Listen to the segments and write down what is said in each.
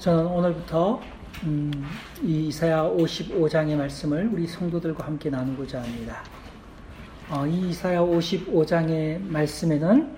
저는 오늘부터 이 이사야 55장의 말씀을 우리 성도들과 함께 나누고자 합니다. 이 이사야 55장의 말씀에는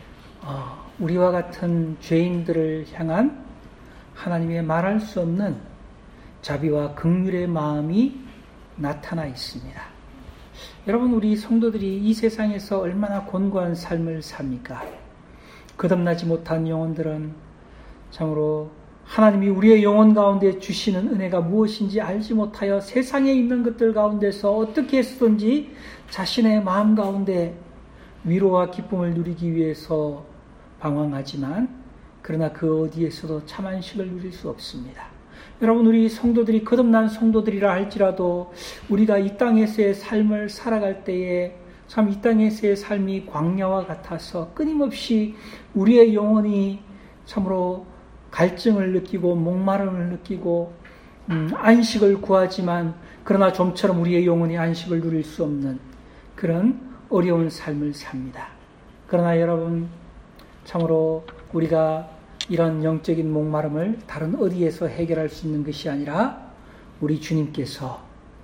우리와 같은 죄인들을 향한 하나님의 말할 수 없는 자비와 긍휼의 마음이 나타나 있습니다. 여러분, 우리 성도들이 이 세상에서 얼마나 곤고한 삶을 삽니까? 거듭나지 못한 영혼들은 참으로 하나님이 우리의 영혼 가운데 주시는 은혜가 무엇인지 알지 못하여 세상에 있는 것들 가운데서 어떻게 해서든지 자신의 마음 가운데 위로와 기쁨을 누리기 위해서 방황하지만 그러나 그 어디에서도 참 안식을 누릴 수 없습니다. 여러분, 우리 성도들이 거듭난 성도들이라 할지라도 우리가 이 땅에서의 삶을 살아갈 때에 참 이 땅에서의 삶이 광야와 같아서 끊임없이 우리의 영혼이 참으로 갈증을 느끼고 목마름을 느끼고 안식을 구하지만 그러나 좀처럼 우리의 영혼이 안식을 누릴 수 없는 그런 어려운 삶을 삽니다. 그러나 여러분, 참으로 우리가 이런 영적인 목마름을 다른 어디에서 해결할 수 있는 것이 아니라 우리 주님께서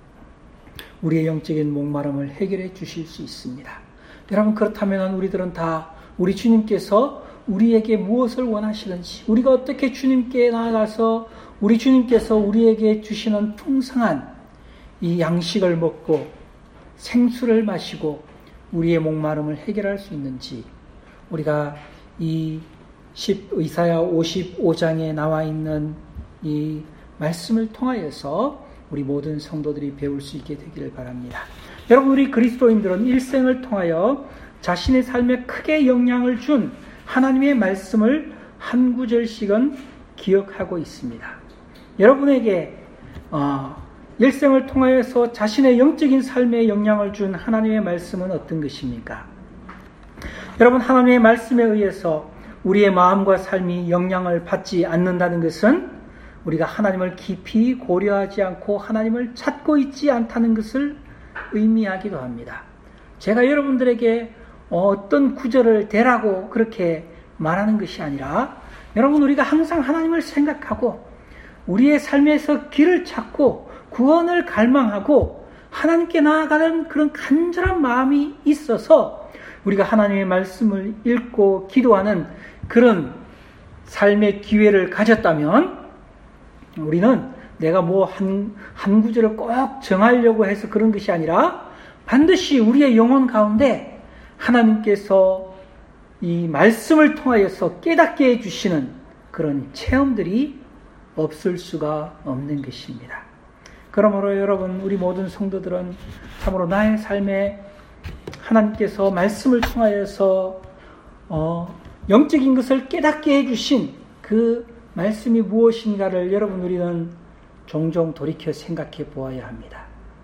우리의 영적인 목마름을 해결해 주실 수 있습니다. 여러분, 그렇다면 우리들은 다 우리 주님께서 우리에게 무엇을 원하시는지, 우리가 어떻게 주님께 나아가서 우리 주님께서 우리에게 주시는 풍성한 이 양식을 먹고 생수를 마시고 우리의 목마름을 해결할 수 있는지 우리가 이 이사야 55장에 나와 있는 이 말씀을 통하여서 우리 모든 성도들이 배울 수 있게 되기를 바랍니다. 여러분, 우리 그리스도인들은 일생을 통하여 자신의 삶에 크게 영향을 준 하나님의 말씀을 한 구절씩은 기억하고 있습니다. 여러분에게 일생을 통하여서 자신의 영적인 삶에 영향을 준 하나님의 말씀은 어떤 것입니까? 여러분, 하나님의 말씀에 의해서 우리의 마음과 삶이 영향을 받지 않는다는 것은 우리가 하나님을 깊이 고려하지 않고 하나님을 찾고 있지 않다는 것을 의미하기도 합니다. 제가 여러분들에게 어떤 구절을 대라고 그렇게 말하는 것이 아니라 여러분, 우리가 항상 하나님을 생각하고 우리의 삶에서 길을 찾고 구원을 갈망하고 하나님께 나아가는 그런 간절한 마음이 있어서 우리가 하나님의 말씀을 읽고 기도하는 그런 삶의 기회를 가졌다면 우리는 내가 한 구절을 꼭 정하려고 해서 그런 것이 아니라 반드시 우리의 영혼 가운데 하나님께서 이 말씀을 통하여서 깨닫게 해주시는 그런 체험들이 없을 수가 없는 것입니다. 그러므로 여러분, 우리 모든 성도들은 참으로 나의 삶에 하나님께서 말씀을 통하여서 영적인 것을 깨닫게 해주신 그 말씀이 무엇인가를 여러분, 우리는 종종 돌이켜 생각해 보아야 합니다.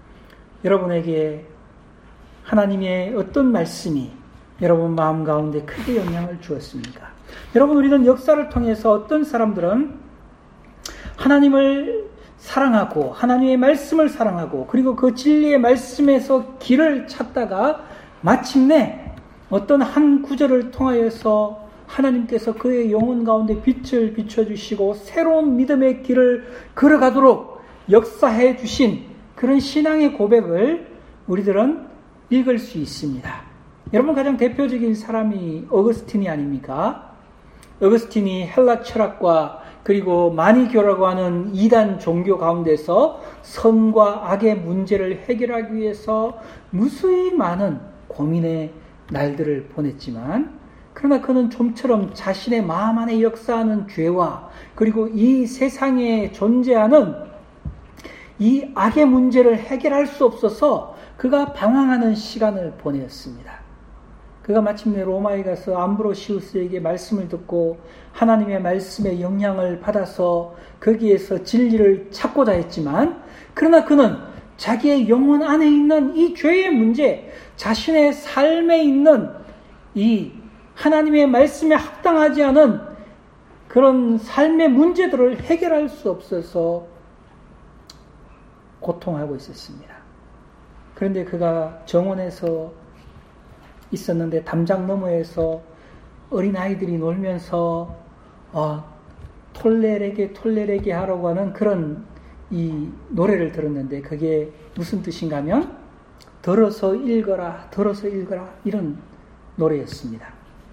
여러분에게 하나님의 어떤 말씀이 여러분 마음 가운데 크게 영향을 주었습니까? 여러분, 우리는 역사를 통해서 어떤 사람들은 하나님을 사랑하고 하나님의 말씀을 사랑하고 그리고 그 진리의 말씀에서 길을 찾다가 마침내 어떤 한 구절을 통하여서 하나님께서 그의 영혼 가운데 빛을 비춰주시고 새로운 믿음의 길을 걸어가도록 역사해 주신 그런 신앙의 고백을 우리들은 읽을 수 있습니다. 여러분, 가장 대표적인 사람이 어거스틴이 아닙니까? 어거스틴이 헬라 철학과 그리고 마니교라고 하는 이단 종교 가운데서 선과 악의 문제를 해결하기 위해서 무수히 많은 고민의 날들을 보냈지만 그러나 그는 좀처럼 자신의 마음 안에 역사하는 죄와 그리고 이 세상에 존재하는 이 악의 문제를 해결할 수 없어서 그가 방황하는 시간을 보냈습니다. 그가 마침내 로마에 가서 암브로시우스에게 말씀을 듣고 하나님의 말씀의 영향을 받아서 거기에서 진리를 찾고자 했지만 그러나 그는 자기의 영혼 안에 있는 이 죄의 문제, 자신의 삶에 있는 이 하나님의 말씀에 합당하지 않은 그런 삶의 문제들을 해결할 수 없어서 고통하고 있었습니다. 그런데 그가 정원에서 있었는데 담장 너머에서 어린아이들이 놀면서 톨레레게 하라고 하는 그런 이 노래를 들었는데 그게 무슨 뜻인가 하면 들어서 읽어라 이런 노래였습니다.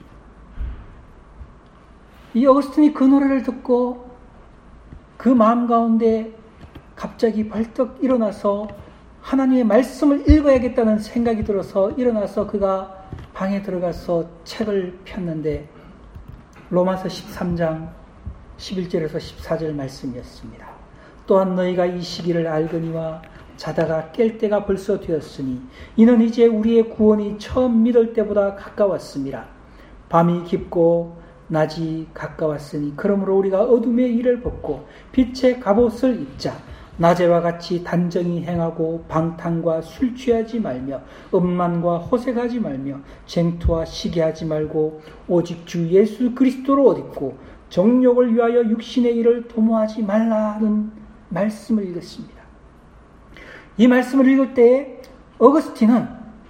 이 어거스틴이 그 노래를 듣고 그 마음 가운데 갑자기 벌떡 일어나서 하나님의 말씀을 읽어야겠다는 생각이 들어서 일어나서 그가 방에 들어가서 책을 폈는데 로마서 13장 11절에서 14절 말씀이었습니다. 또한 너희가 이 시기를 알거니와 자다가 깰 때가 벌써 되었으니 이는 이제 우리의 구원이 처음 믿을 때보다 가까웠습니다. 밤이 깊고 낮이 가까웠으니 그러므로 우리가 어둠의 일을 벗고 빛의 갑옷을 입자. 낮에와 같이 단정히 행하고 방탕과 술 취하지 말며 음란과 호색하지 말며 쟁투와 시기하지 말고 오직 주 예수 그리스도로 옷 입고 정욕을 위하여 육신의 일을 도모하지 말라는 말씀을 읽었습니다. 이 말씀을 읽을 때 어거스틴은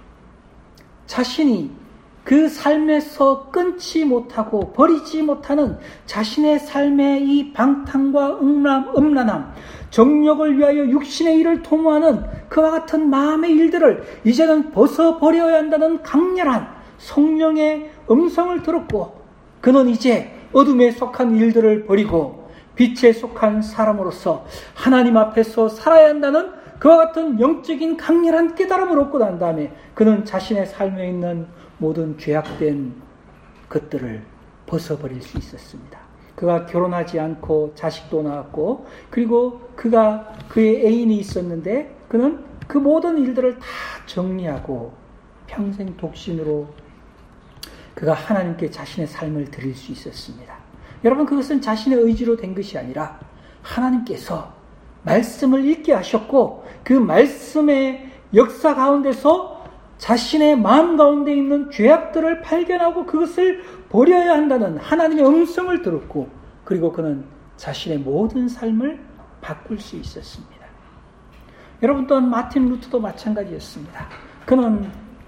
자신이 그 삶에서 끊지 못하고 버리지 못하는 자신의 삶의 이 방탕과 음란함, 정욕을 위하여 육신의 일을 도모하는 그와 같은 마음의 일들을 이제는 벗어버려야 한다는 강렬한 성령의 음성을 들었고 그는 이제 어둠에 속한 일들을 버리고 빛에 속한 사람으로서 하나님 앞에서 살아야 한다는 그와 같은 영적인 강렬한 깨달음을 얻고 난 다음에 그는 자신의 삶에 있는 모든 죄악된 것들을 벗어버릴 수 있었습니다. 그가 결혼하지 않고 자식도 낳았고 그리고 그의 애인이 있었는데 그는 그 모든 일들을 다 정리하고 평생 독신으로 그가 하나님께 자신의 삶을 드릴 수 있었습니다. 여러분 그것은 자신의 의지로 된 것이 아니라 하나님께서 말씀을 읽게 하셨고 그 말씀의 역사 가운데서 자신의 마음 가운데 있는 죄악들을 발견하고 그것을 버려야 한다는 하나님의 음성을 들었고 그리고 그는 자신의 모든 삶을 바꿀 수 있었습니다. 여러분 또한 마틴 루터도 마찬가지였습니다. 그는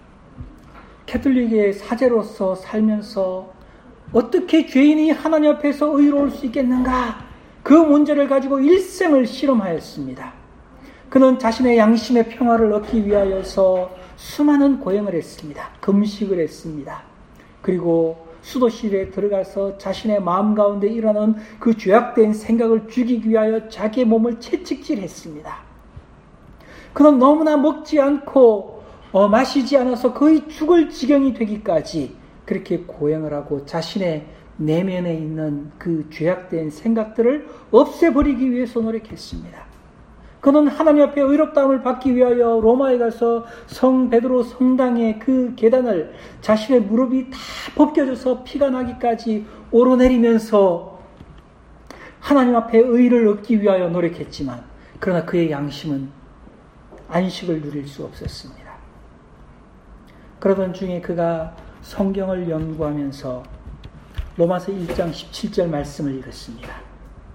캐톨릭의 사제로서 살면서 어떻게 죄인이 하나님 앞에서 의로울 수 있겠는가 그 문제를 가지고 일생을 실험하였습니다. 그는 자신의 양심의 평화를 얻기 위하여서 수많은 고행을 했습니다. 금식을 했습니다. 그리고 수도실에 들어가서 자신의 마음 가운데 일어나는 그 죄악된 생각을 죽이기 위하여 자기의 몸을 채찍질했습니다. 그는 너무나 먹지 않고 마시지 않아서 거의 죽을 지경이 되기까지 그렇게 고행을 하고 자신의 내면에 있는 그 죄악된 생각들을 없애버리기 위해서 노력했습니다. 그는 하나님 앞에 의롭다함을 받기 위하여 로마에 가서 성 베드로 성당의 그 계단을 자신의 무릎이 다 벗겨져서 피가 나기까지 오르내리면서 하나님 앞에 의를 얻기 위하여 노력했지만 그러나 그의 양심은 안식을 누릴 수 없었습니다. 그러던 중에 그가 성경을 연구하면서 로마서 1장 17절 말씀을 읽었습니다.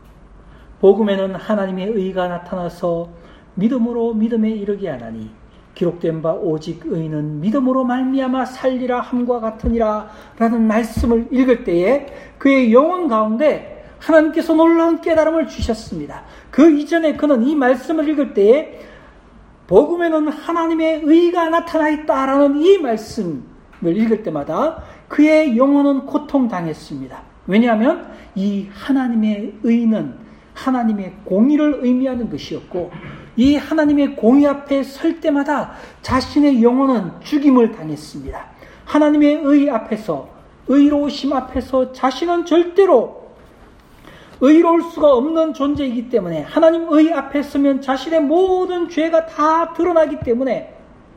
복음에는 하나님의 의가 나타나서 믿음으로 믿음에 이르게 하나니 기록된 바 오직 의는 믿음으로 말미암아 살리라 함과 같으니라 라는 말씀을 읽을 때에 그의 영혼 가운데 하나님께서 놀라운 깨달음을 주셨습니다. 그 이전에 그는 이 말씀을 읽을 때에 복음에는 하나님의 의가 나타나 있다라는 이 말씀을 읽을 때마다 그의 영혼은 고통당했습니다. 왜냐하면 이 하나님의 의는 하나님의 공의를 의미하는 것이었고 이 하나님의 공의 앞에 설 때마다 자신의 영혼은 죽임을 당했습니다. 하나님의 의 앞에서 의로우심 앞에서 자신은 절대로 의로울 수가 없는 존재이기 때문에 하나님 의 앞에 서면 자신의 모든 죄가 다 드러나기 때문에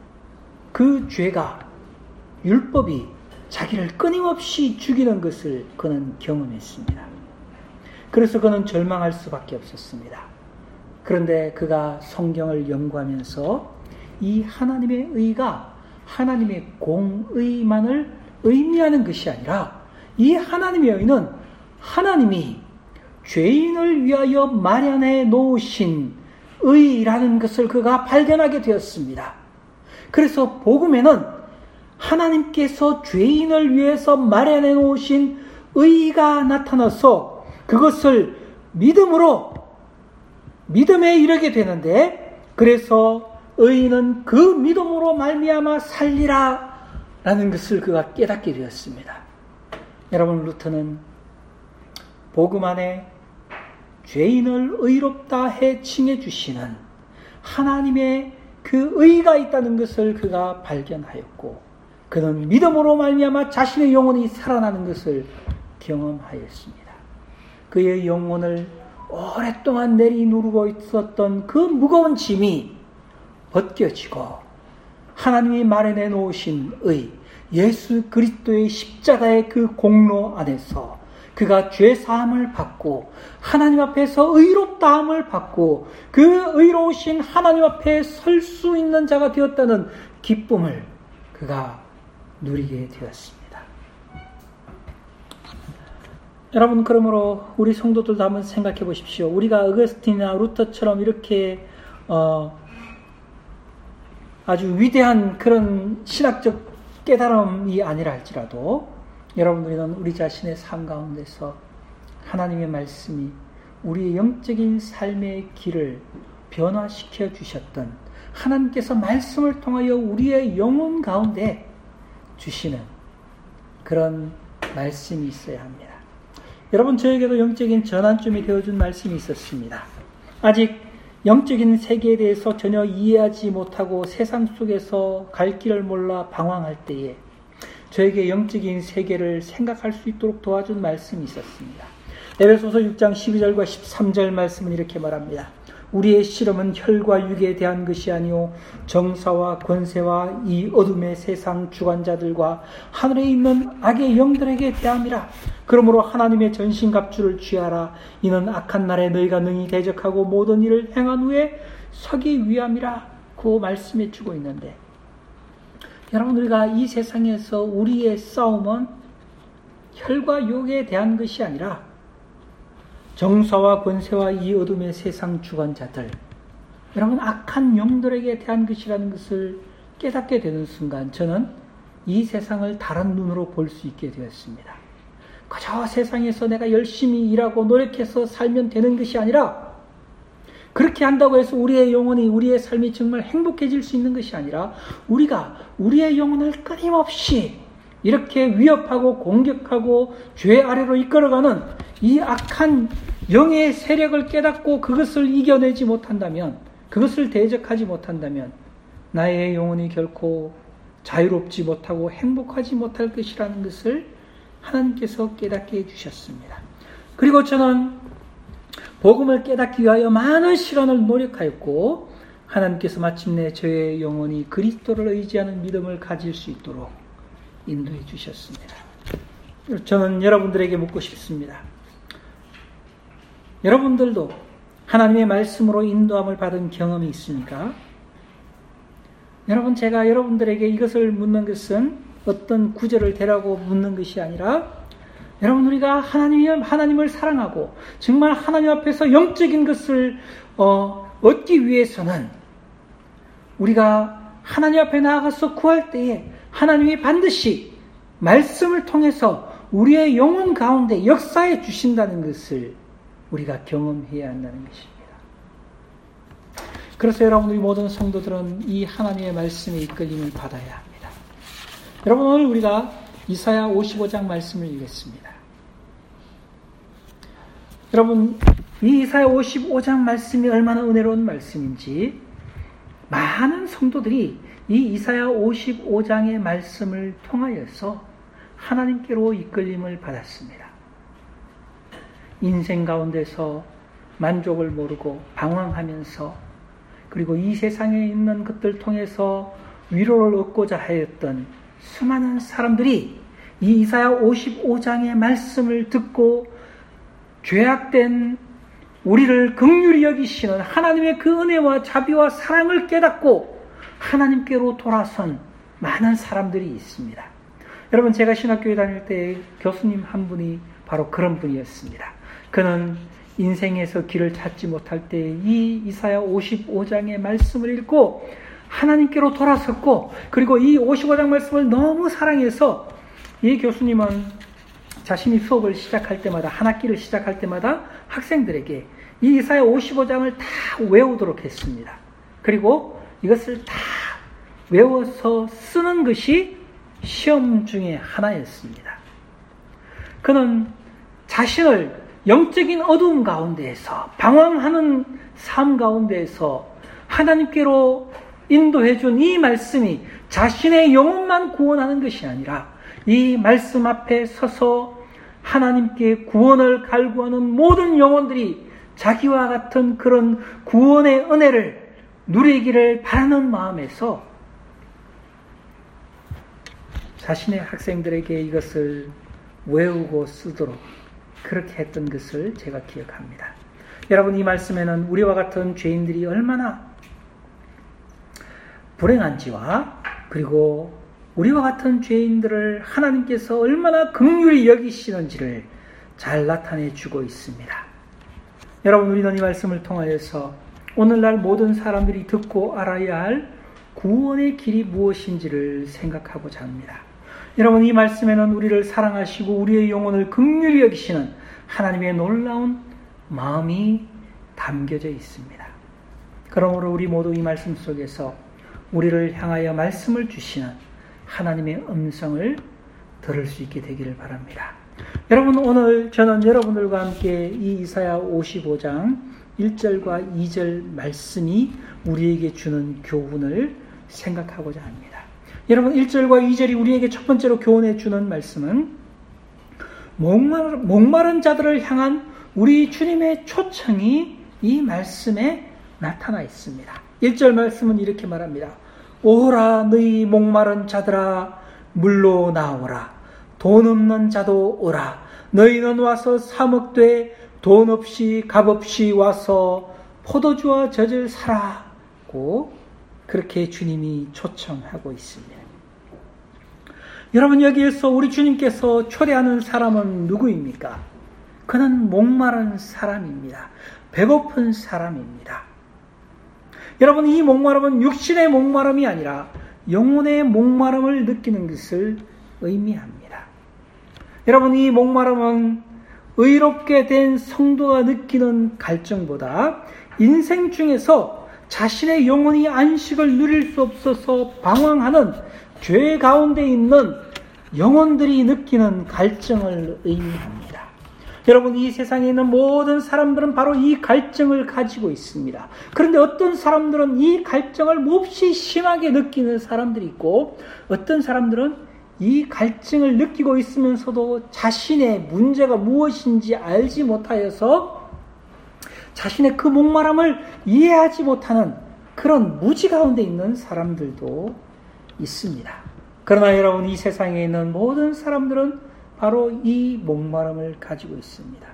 그 죄가 율법이 자기를 끊임없이 죽이는 것을 그는 경험했습니다. 그래서 그는 절망할 수밖에 없었습니다. 그런데 그가 성경을 연구하면서 이 하나님의 의가 하나님의 공의만을 의미하는 것이 아니라 이 하나님의 의는 하나님이 죄인을 위하여 마련해 놓으신 의라는 것을 그가 발견하게 되었습니다. 그래서 복음에는 하나님께서 죄인을 위해서 마련해 놓으신 의가 나타나서 그것을 믿음에 이르게 되는데, 그래서 의인은 그 믿음으로 말미암아 살리라 라는 것을 그가 깨닫게 되었습니다. 여러분, 루터는 복음 안에 죄인을 의롭다 해 칭해 주시는 하나님의 그 의가 있다는 것을 그가 발견하였고, 그는 믿음으로 말미암아 자신의 영혼이 살아나는 것을 경험하였습니다. 그의 영혼을 오랫동안 내리누르고 있었던 그 무거운 짐이 벗겨지고, 하나님이 마련해 놓으신 의, 예수 그리스도의 십자가의 그 공로 안에서 그가 죄사함을 받고 하나님 앞에서 의롭다함을 받고 그 의로우신 하나님 앞에 설 수 있는 자가 되었다는 기쁨을 그가 누리게 되었습니다. 여러분, 그러므로 우리 성도들도 한번 생각해 보십시오. 우리가 어거스틴이나 루터처럼 이렇게 아주 위대한 그런 신학적 깨달음이 아니라 할지라도, 여러분, 우리는 우리 자신의 삶 가운데서 하나님의 말씀이 우리의 영적인 삶의 길을 변화시켜 주셨던 하나님께서 말씀을 통하여 우리의 영혼 가운데 주시는 그런 말씀이 있어야 합니다. 여러분, 저에게도 영적인 전환점이 되어준 말씀이 있었습니다. 아직 영적인 세계에 대해서 전혀 이해하지 못하고 세상 속에서 갈 길을 몰라 방황할 때에 저에게 영적인 세계를 생각할 수 있도록 도와준 말씀이 있었습니다. 에베소서 6장 12절과 13절 말씀은 이렇게 말합니다. 우리의 씨름은 혈과 육에 대한 것이 아니요 정사와 권세와 이 어둠의 세상 주관자들과 하늘에 있는 악의 영들에게 대함이라. 그러므로 하나님의 전신갑주를 취하라. 이는 악한 날에 너희가 능히 대적하고 모든 일을 행한 후에 서기 위함이라. 그 말씀해 주고 있는데, 여러분, 우리가 이 세상에서 우리의 싸움은 혈과 육에 대한 것이 아니라 정사와 권세와 이 어둠의 세상 주관자들, 여러분, 악한 영들에게 대한 것이라는 것을 깨닫게 되는 순간 저는 이 세상을 다른 눈으로 볼 수 있게 되었습니다. 그저 세상에서 내가 열심히 일하고 노력해서 살면 되는 것이 아니라, 그렇게 한다고 해서 우리의 영혼이, 우리의 삶이 정말 행복해질 수 있는 것이 아니라, 우리가 우리의 영혼을 끊임없이 이렇게 위협하고 공격하고 죄 아래로 이끌어가는 이 악한 영의 세력을 깨닫고 그것을 이겨내지 못한다면, 그것을 대적하지 못한다면 나의 영혼이 결코 자유롭지 못하고 행복하지 못할 것이라는 것을 하나님께서 깨닫게 해주셨습니다. 그리고 저는 복음을 깨닫기 위하여 많은 시간을 노력하였고, 하나님께서 마침내 저의 영혼이 그리스도를 의지하는 믿음을 가질 수 있도록 인도해 주셨습니다. 저는 여러분들에게 묻고 싶습니다. 여러분들도 하나님의 말씀으로 인도함을 받은 경험이 있습니까? 여러분, 제가 여러분들에게 이것을 묻는 것은 어떤 구절을 대라고 묻는 것이 아니라, 여러분, 우리가 하나님을 사랑하고 정말 하나님 앞에서 영적인 것을 얻기 위해서는 우리가 하나님 앞에 나아가서 구할 때에 하나님이 반드시 말씀을 통해서 우리의 영혼 가운데 역사해 주신다는 것을 우리가 경험해야 한다는 것입니다. 그래서 여러분, 우리 모든 성도들은 이 하나님의 말씀에 이끌림을 받아야 합니다. 여러분, 오늘 우리가 이사야 55장 말씀을 읽겠습니다. 여러분, 이 이사야 55장 말씀이 얼마나 은혜로운 말씀인지 많은 성도들이 이 이사야 55장의 말씀을 통하여서 하나님께로 이끌림을 받았습니다. 인생 가운데서 만족을 모르고 방황하면서, 그리고 이 세상에 있는 것들 통해서 위로를 얻고자 하였던 수많은 사람들이 이 이사야 55장의 말씀을 듣고 죄악된 우리를 긍휼히 여기시는 하나님의 그 은혜와 자비와 사랑을 깨닫고 하나님께로 돌아선 많은 사람들이 있습니다. 여러분, 제가 신학교에 다닐 때 교수님 한 분이 바로 그런 분이었습니다. 그는 인생에서 길을 찾지 못할 때 이 이사야 55장의 말씀을 읽고 하나님께로 돌아섰고, 그리고 이 55장 말씀을 너무 사랑해서 이 교수님은 자신이 수업을 시작할 때마다, 한 학기를 시작할 때마다 학생들에게 이 이사야 55장을 다 외우도록 했습니다. 그리고 이것을 다 외워서 쓰는 것이 시험 중에 하나였습니다. 그는 자신을 영적인 어두움 가운데에서, 방황하는 삶 가운데에서 하나님께로 인도해 준 이 말씀이 자신의 영혼만 구원하는 것이 아니라 이 말씀 앞에 서서 하나님께 구원을 갈구하는 모든 영혼들이 자기와 같은 그런 구원의 은혜를 누리기를 바라는 마음에서 자신의 학생들에게 이것을 외우고 쓰도록 그렇게 했던 것을 제가 기억합니다. 여러분, 이 말씀에는 우리와 같은 죄인들이 얼마나 불행한지와 그리고 우리와 같은 죄인들을 하나님께서 얼마나 긍휼히 여기시는지를 잘 나타내 주고 있습니다. 여러분, 우리는 이 말씀을 통하여서 오늘날 모든 사람들이 듣고 알아야 할 구원의 길이 무엇인지를 생각하고자 합니다. 여러분, 이 말씀에는 우리를 사랑하시고 우리의 영혼을 긍휼히 여기시는 하나님의 놀라운 마음이 담겨져 있습니다. 그러므로 우리 모두 이 말씀 속에서 우리를 향하여 말씀을 주시는 하나님의 음성을 들을 수 있게 되기를 바랍니다. 여러분, 오늘 저는 여러분들과 함께 이 이사야 55장 1절과 2절 말씀이 우리에게 주는 교훈을 생각하고자 합니다. 여러분, 1절과 2절이 우리에게 첫 번째로 교훈해 주는 말씀은 목마른 자들을 향한 우리 주님의 초청이 이 말씀에 나타나 있습니다. 1절 말씀은 이렇게 말합니다. 오라 너희 목마른 자들아 물로 나오라. 돈 없는 자도 오라. 너희는 와서 사 먹되 돈 없이 값 없이 와서 포도주와 젖을 사라고 그렇게 주님이 초청하고 있습니다. 여러분, 여기에서 우리 주님께서 초대하는 사람은 누구입니까? 그는 목마른 사람입니다. 배고픈 사람입니다. 여러분, 이 목마름은 육신의 목마름이 아니라 영혼의 목마름을 느끼는 것을 의미합니다. 여러분, 이 목마름은 의롭게 된 성도가 느끼는 갈증보다 인생 중에서 자신의 영혼이 안식을 누릴 수 없어서 방황하는 죄 가운데 있는 영혼들이 느끼는 갈증을 의미합니다. 여러분, 이 세상에 있는 모든 사람들은 바로 이 갈증을 가지고 있습니다. 그런데 어떤 사람들은 이 갈증을 몹시 심하게 느끼는 사람들이 있고, 어떤 사람들은 이 갈증을 느끼고 있으면서도 자신의 문제가 무엇인지 알지 못하여서 자신의 그 목마름을 이해하지 못하는 그런 무지 가운데 있는 사람들도 있습니다. 그러나 여러분, 이 세상에 있는 모든 사람들은 바로 이 목마름을 가지고 있습니다.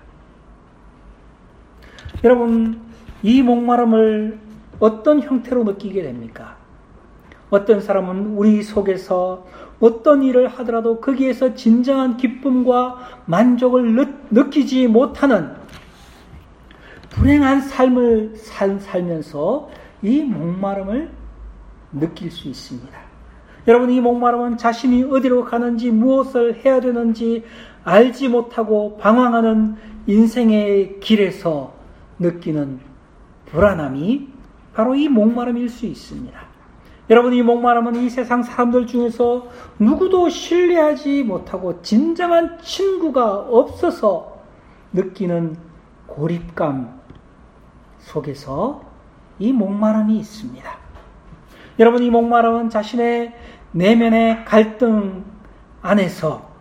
여러분, 이 목마름을 어떤 형태로 느끼게 됩니까? 어떤 사람은 우리 속에서 어떤 일을 하더라도 거기에서 진정한 기쁨과 만족을 느끼지 못하는 불행한 삶을 살면서 이 목마름을 느낄 수 있습니다. 여러분, 이 목마름은 자신이 어디로 가는지 무엇을 해야 되는지 알지 못하고 방황하는 인생의 길에서 느끼는 불안함이 바로 이 목마름일 수 있습니다. 여러분, 이 목마름은 이 세상 사람들 중에서 누구도 신뢰하지 못하고 진정한 친구가 없어서 느끼는 고립감 속에서 이 목마름이 있습니다. 여러분, 이 목마름은 자신의 내면의 갈등 안에서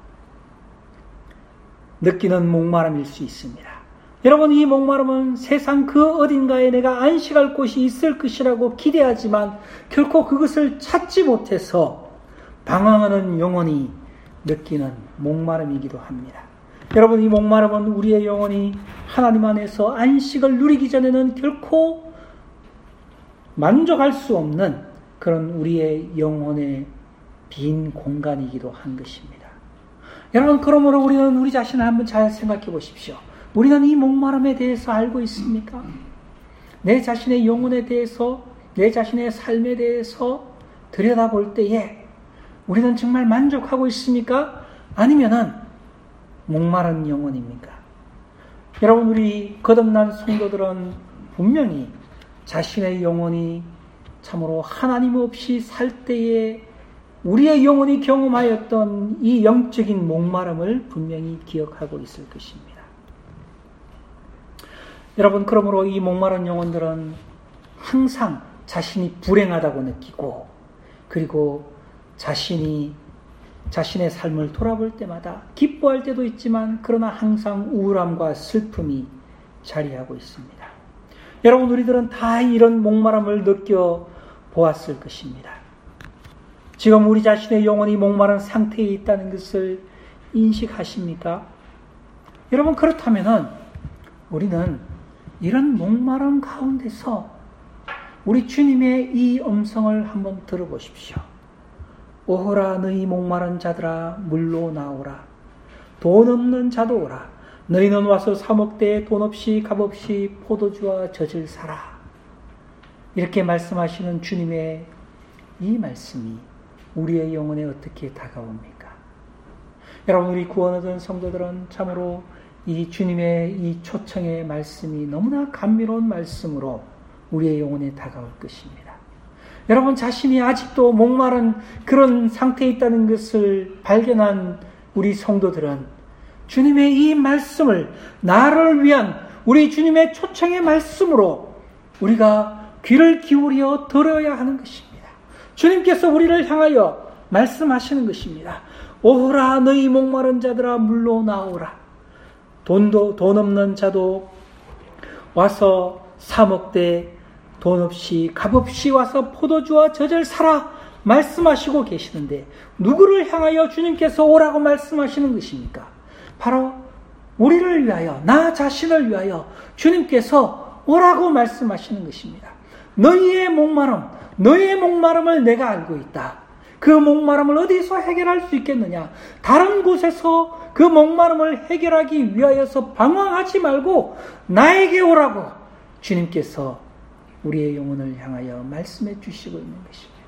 느끼는 목마름일 수 있습니다. 여러분, 이 목마름은 세상 그 어딘가에 내가 안식할 곳이 있을 것이라고 기대하지만 결코 그것을 찾지 못해서 방황하는 영혼이 느끼는 목마름이기도 합니다. 여러분, 이 목마름은 우리의 영혼이 하나님 안에서 안식을 누리기 전에는 결코 만족할 수 없는 그런 우리의 영혼의 빈 공간이기도 한 것입니다. 여러분, 그러므로 우리는 우리 자신을 한번 잘 생각해 보십시오. 우리는 이 목마름에 대해서 알고 있습니까? 내 자신의 영혼에 대해서, 내 자신의 삶에 대해서 들여다볼 때에 우리는 정말 만족하고 있습니까? 아니면은 목마른 영혼입니까? 여러분, 우리 거듭난 성도들은 분명히 자신의 영혼이 참으로 하나님 없이 살 때에 우리의 영혼이 경험하였던 이 영적인 목마름을 분명히 기억하고 있을 것입니다. 여러분, 그러므로 이 목마른 영혼들은 항상 자신이 불행하다고 느끼고, 그리고 자신의 삶을 돌아볼 때마다 기뻐할 때도 있지만 그러나 항상 우울함과 슬픔이 자리하고 있습니다. 여러분, 우리들은 다 이런 목마름을 느껴보았을 것입니다. 지금 우리 자신의 영혼이 목마른 상태에 있다는 것을 인식하십니까? 여러분, 그렇다면 우리는 이런 목마름 가운데서 우리 주님의 이 음성을 한번 들어보십시오. 오호라 너희 목마른 자들아 물로 나오라. 돈 없는 자도 오라. 너희는 와서 사 먹되 돈 없이 값 없이 포도주와 젖을 사라. 이렇게 말씀하시는 주님의 이 말씀이 우리의 영혼에 어떻게 다가옵니까? 여러분, 우리 구원 얻은 성도들은 참으로 이 주님의 이 초청의 말씀이 너무나 감미로운 말씀으로 우리의 영혼에 다가올 것입니다. 여러분, 자신이 아직도 목마른 그런 상태에 있다는 것을 발견한 우리 성도들은 주님의 이 말씀을 나를 위한 우리 주님의 초청의 말씀으로 우리가 귀를 기울여 들어야 하는 것입니다. 주님께서 우리를 향하여 말씀하시는 것입니다. 오호라 너희 목마른 자들아 물로 나오라. 돈 없는 자도 와서 사 먹되 돈 없이 값 없이 와서 포도주와 젖을 사라 말씀하시고 계시는데, 누구를 향하여 주님께서 오라고 말씀하시는 것입니까? 바로 우리를 위하여, 나 자신을 위하여 주님께서 오라고 말씀하시는 것입니다. 너희의 목마름을 내가 알고 있다. 그 목마름을 어디서 해결할 수 있겠느냐? 다른 곳에서 그 목마름을 해결하기 위하여서 방황하지 말고 나에게 오라고 주님께서 우리의 영혼을 향하여 말씀해 주시고 있는 것입니다.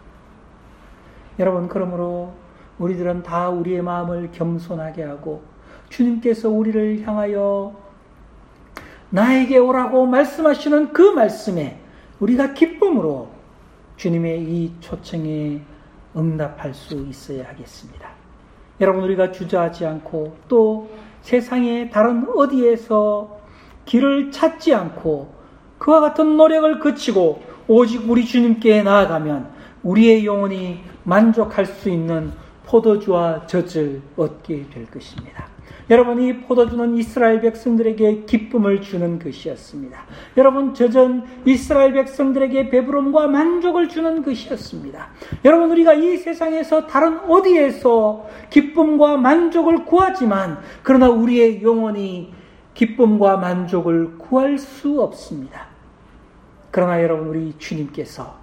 여러분, 그러므로 우리들은 다 우리의 마음을 겸손하게 하고 주님께서 우리를 향하여 나에게 오라고 말씀하시는 그 말씀에 우리가 기쁨으로 주님의 이 초청에 응답할 수 있어야 하겠습니다. 여러분, 우리가 주저하지 않고 또 세상의 다른 어디에서 길을 찾지 않고 그와 같은 노력을 그치고 오직 우리 주님께 나아가면 우리의 영혼이 만족할 수 있는 포도주와 젖을 얻게 될 것입니다. 여러분, 이 포도주는 이스라엘 백성들에게 기쁨을 주는 것이었습니다. 여러분, 젖은 이스라엘 백성들에게 배부름과 만족을 주는 것이었습니다. 여러분, 우리가 이 세상에서 다른 어디에서 기쁨과 만족을 구하지만 그러나 우리의 영혼이 기쁨과 만족을 구할 수 없습니다. 그러나 여러분, 우리 주님께서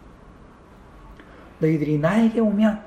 너희들이 나에게 오면,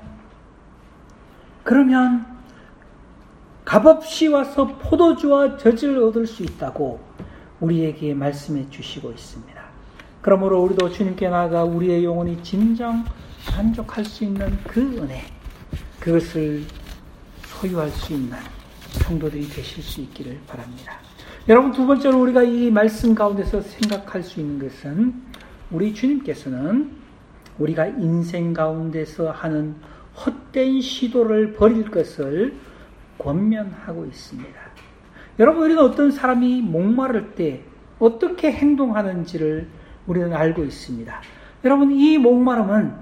그러면 값없이 와서 포도주와 젖을 얻을 수 있다고 우리에게 말씀해 주시고 있습니다. 그러므로 우리도 주님께 나아가 우리의 영혼이 진정 만족할 수 있는 그 은혜, 그것을 소유할 수 있는 성도들이 되실 수 있기를 바랍니다. 여러분, 두 번째로 우리가 이 말씀 가운데서 생각할 수 있는 것은 우리 주님께서는 우리가 인생 가운데서 하는 헛된 시도를 버릴 것을 권면하고 있습니다. 여러분, 우리는 어떤 사람이 목마를 때 어떻게 행동하는지를 우리는 알고 있습니다. 여러분, 이 목마름은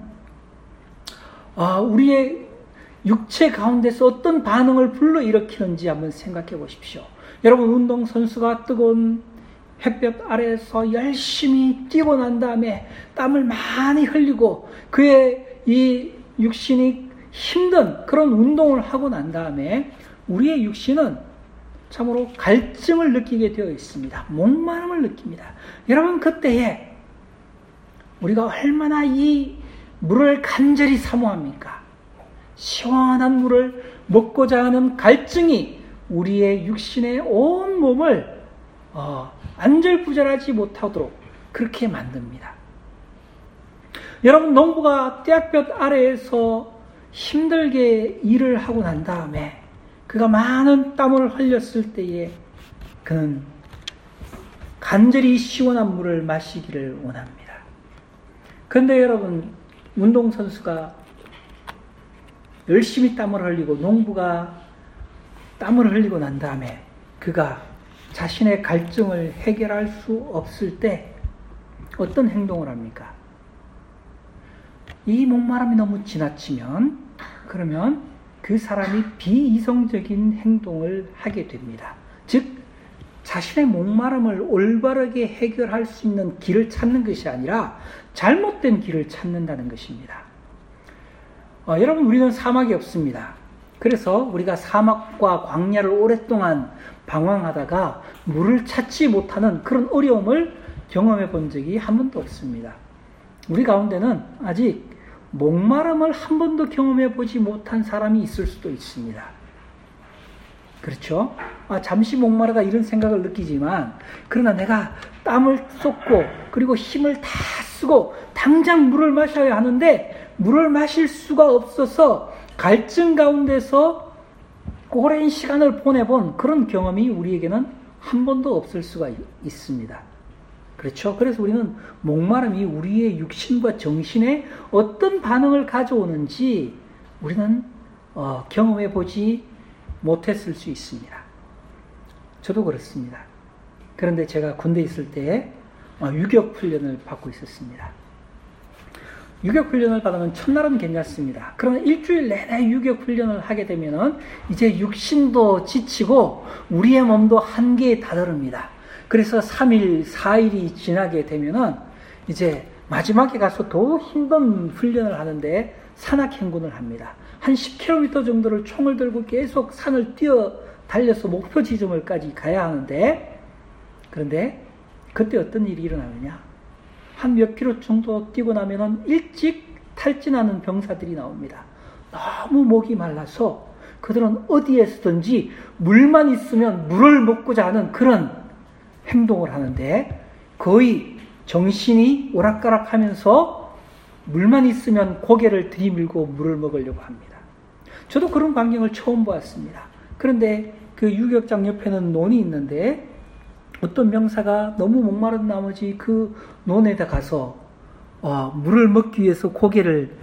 우리의 육체 가운데서 어떤 반응을 불러일으키는지 한번 생각해 보십시오. 여러분, 운동선수가 뜨거운 햇볕 아래에서 열심히 뛰고 난 다음에 땀을 많이 흘리고 그의 이 육신이 힘든 그런 운동을 하고 난 다음에 우리의 육신은 참으로 갈증을 느끼게 되어 있습니다. 목마름을 느낍니다. 여러분, 그때에 우리가 얼마나 이 물을 간절히 사모합니까? 시원한 물을 먹고자 하는 갈증이 우리의 육신의 온 몸을 안절부절하지 못하도록 그렇게 만듭니다. 여러분, 농부가 떼약볕 아래에서 힘들게 일을 하고 난 다음에 그가 많은 땀을 흘렸을 때에 그는 간절히 시원한 물을 마시기를 원합니다. 그런데 여러분, 운동선수가 열심히 땀을 흘리고 농부가 땀을 흘리고 난 다음에 그가 자신의 갈증을 해결할 수 없을 때 어떤 행동을 합니까? 이 목마름이 너무 지나치면 그러면 그 사람이 비이성적인 행동을 하게 됩니다. 즉 자신의 목마름을 올바르게 해결할 수 있는 길을 찾는 것이 아니라 잘못된 길을 찾는다는 것입니다. 여러분, 우리는 사막이 없습니다. 그래서 우리가 사막과 광야를 오랫동안 방황하다가 물을 찾지 못하는 그런 어려움을 경험해 본 적이 한 번도 없습니다. 우리 가운데는 아직 목마름을 한 번도 경험해 보지 못한 사람이 있을 수도 있습니다. 그렇죠? 잠시 목마르다 이런 생각을 느끼지만 그러나 내가 땀을 쏟고 그리고 힘을 다 쓰고 당장 물을 마셔야 하는데 물을 마실 수가 없어서 갈증 가운데서 오랜 시간을 보내본 그런 경험이 우리에게는 한 번도 없을 수가 있습니다. 그렇죠? 그래서 우리는 목마름이 우리의 육신과 정신에 어떤 반응을 가져오는지 우리는 경험해 보지 못했을 수 있습니다. 저도 그렇습니다. 그런데 제가 군대에 있을 때 유격 훈련을 받고 있었습니다. 유격 훈련을 받으면 첫날은 괜찮습니다. 그러나 일주일 내내 유격 훈련을 하게 되면은 이제 육신도 지치고 우리의 몸도 한계에 다다릅니다. 그래서 3일, 4일이 지나게 되면은 이제 마지막에 가서 더 힘든 훈련을 하는데 산악행군을 합니다. 한 10km 정도를 총을 들고 계속 산을 달려서 목표 지점을까지 가야 하는데, 그런데 그때 어떤 일이 일어나느냐? 한 몇 킬로 정도 뛰고 나면은 일찍 탈진하는 병사들이 나옵니다. 너무 목이 말라서 그들은 어디에서든지 물만 있으면 물을 먹고자 하는 그런 행동을 하는데 거의 정신이 오락가락하면서 물만 있으면 고개를 들이밀고 물을 먹으려고 합니다. 저도 그런 광경을 처음 보았습니다. 그런데 그 유격장 옆에는 논이 있는데 어떤 병사가 너무 목마른 나머지 그 논에다 가서 물을 먹기 위해서 고개를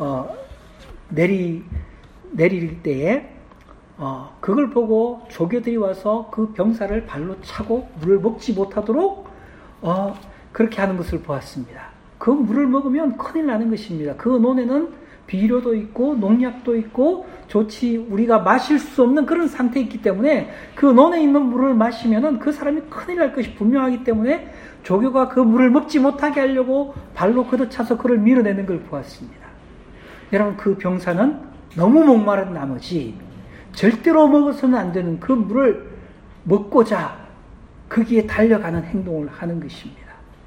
내릴 때에 그걸 보고 조교들이 와서 그 병사를 발로 차고 물을 먹지 못하도록 그렇게 하는 것을 보았습니다. 그 물을 먹으면 큰일 나는 것입니다. 그 논에는 비료도 있고 농약도 있고 우리가 마실 수 없는 그런 상태에 있기 때문에 그 논에 있는 물을 마시면은 그 사람이 큰일 날 것이 분명하기 때문에 조교가 그 물을 먹지 못하게 하려고 발로 걷어차서 그를 밀어내는 걸 보았습니다. 여러분, 그 병사는 너무 목마른 나머지 절대로 먹어서는 안 되는 그 물을 먹고자 거기에 달려가는 행동을 하는 것입니다.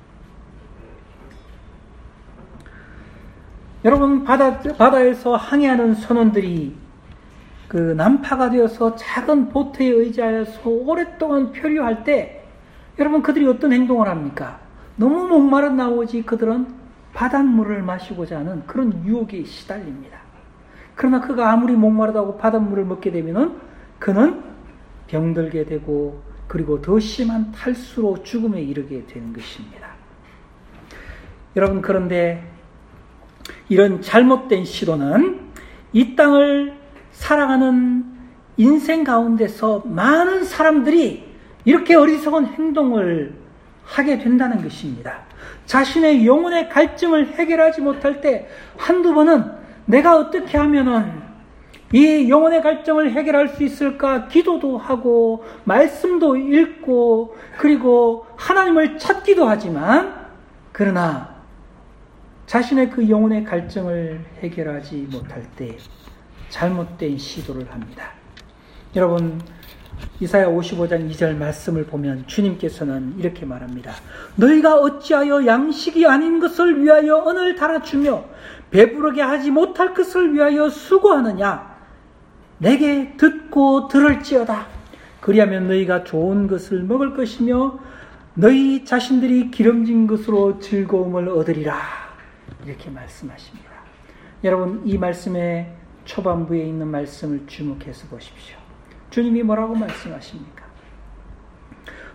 여러분, 바다에서 항해하는 선원들이 그 난파가 되어서 작은 보트에 의지하여서 오랫동안 표류할 때 여러분, 그들이 어떤 행동을 합니까? 너무 목마른 나머지 그들은 바닷물을 마시고자 하는 그런 유혹에 시달립니다. 그러나 그가 아무리 목마르다고 바닷물을 먹게 되면은 그는 병들게 되고 그리고 더 심한 탈수로 죽음에 이르게 되는 것입니다. 여러분, 그런데 이런 잘못된 시도는 이 땅을 살아가는 인생 가운데서 많은 사람들이 이렇게 어리석은 행동을 하게 된다는 것입니다. 자신의 영혼의 갈증을 해결하지 못할 때 한두 번은 내가 어떻게 하면은 이 영혼의 갈증을 해결할 수 있을까 기도도 하고 말씀도 읽고 그리고 하나님을 찾기도 하지만 그러나 자신의 그 영혼의 갈증을 해결하지 못할 때 잘못된 시도를 합니다. 여러분, 이사야 55장 2절 말씀을 보면 주님께서는 이렇게 말합니다. 너희가 어찌하여 양식이 아닌 것을 위하여 언을 달아주며 배부르게 하지 못할 것을 위하여 수고하느냐? 내게 듣고 들을지어다. 그리하면 너희가 좋은 것을 먹을 것이며 너희 자신들이 기름진 것으로 즐거움을 얻으리라. 이렇게 말씀하십니다. 여러분, 이 말씀의 초반부에 있는 말씀을 주목해서 보십시오. 주님이 뭐라고 말씀하십니까?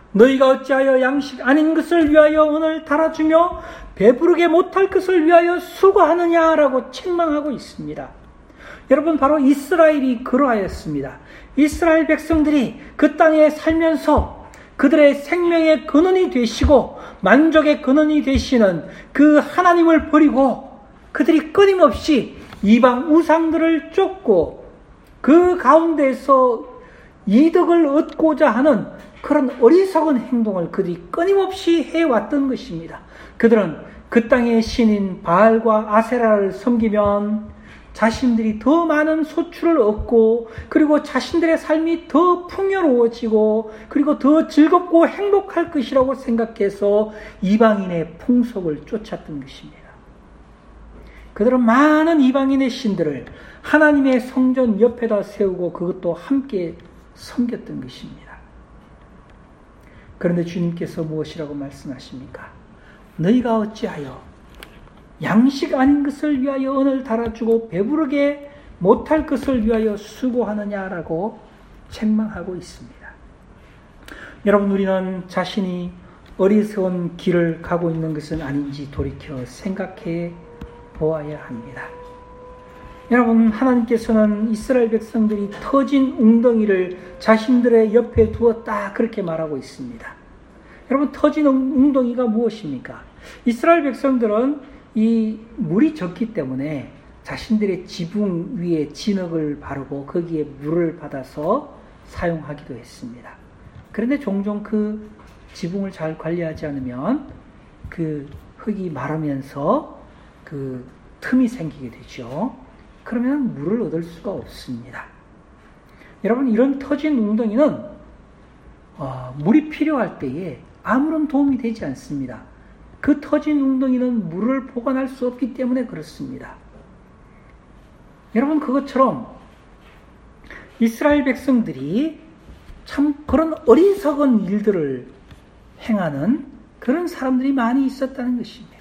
너희가 어찌하여 양식 아닌 것을 위하여 은을 달아주며 배부르게 못할 것을 위하여 수고하느냐라고 책망하고 있습니다. 여러분, 바로 이스라엘이 그러하였습니다. 이스라엘 백성들이 그 땅에 살면서 그들의 생명의 근원이 되시고 만족의 근원이 되시는 그 하나님을 버리고 그들이 끊임없이 이방 우상들을 쫓고 그 가운데서 이득을 얻고자 하는 그런 어리석은 행동을 그들이 끊임없이 해왔던 것입니다. 그들은 그 땅의 신인 바알과 아세라를 섬기면 자신들이 더 많은 소출을 얻고 그리고 자신들의 삶이 더 풍요로워지고 그리고 더 즐겁고 행복할 것이라고 생각해서 이방인의 풍속을 쫓았던 것입니다. 그들은 많은 이방인의 신들을 하나님의 성전 옆에다 세우고 그것도 함께 섬겼던 것입니다. 그런데 주님께서 무엇이라고 말씀하십니까? 너희가 어찌하여 양식 아닌 것을 위하여 은을 달아주고 배부르게 못할 것을 위하여 수고하느냐라고 책망하고 있습니다. 여러분, 우리는 자신이 어리석은 길을 가고 있는 것은 아닌지 돌이켜 생각해 보아야 합니다. 여러분, 하나님께서는 이스라엘 백성들이 터진 웅덩이를 자신들의 옆에 두었다 그렇게 말하고 있습니다. 여러분, 터진 웅덩이가 무엇입니까? 이스라엘 백성들은 이 물이 적기 때문에 자신들의 지붕 위에 진흙을 바르고 거기에 물을 받아서 사용하기도 했습니다. 그런데 종종 그 지붕을 잘 관리하지 않으면 그 흙이 마르면서 그 틈이 생기게 되죠. 그러면 물을 얻을 수가 없습니다. 여러분, 이런 터진 웅덩이는 물이 필요할 때에 아무런 도움이 되지 않습니다. 그 터진 웅덩이는 물을 보관할 수 없기 때문에 그렇습니다. 여러분, 그것처럼 이스라엘 백성들이 참 그런 어리석은 일들을 행하는 그런 사람들이 많이 있었다는 것입니다.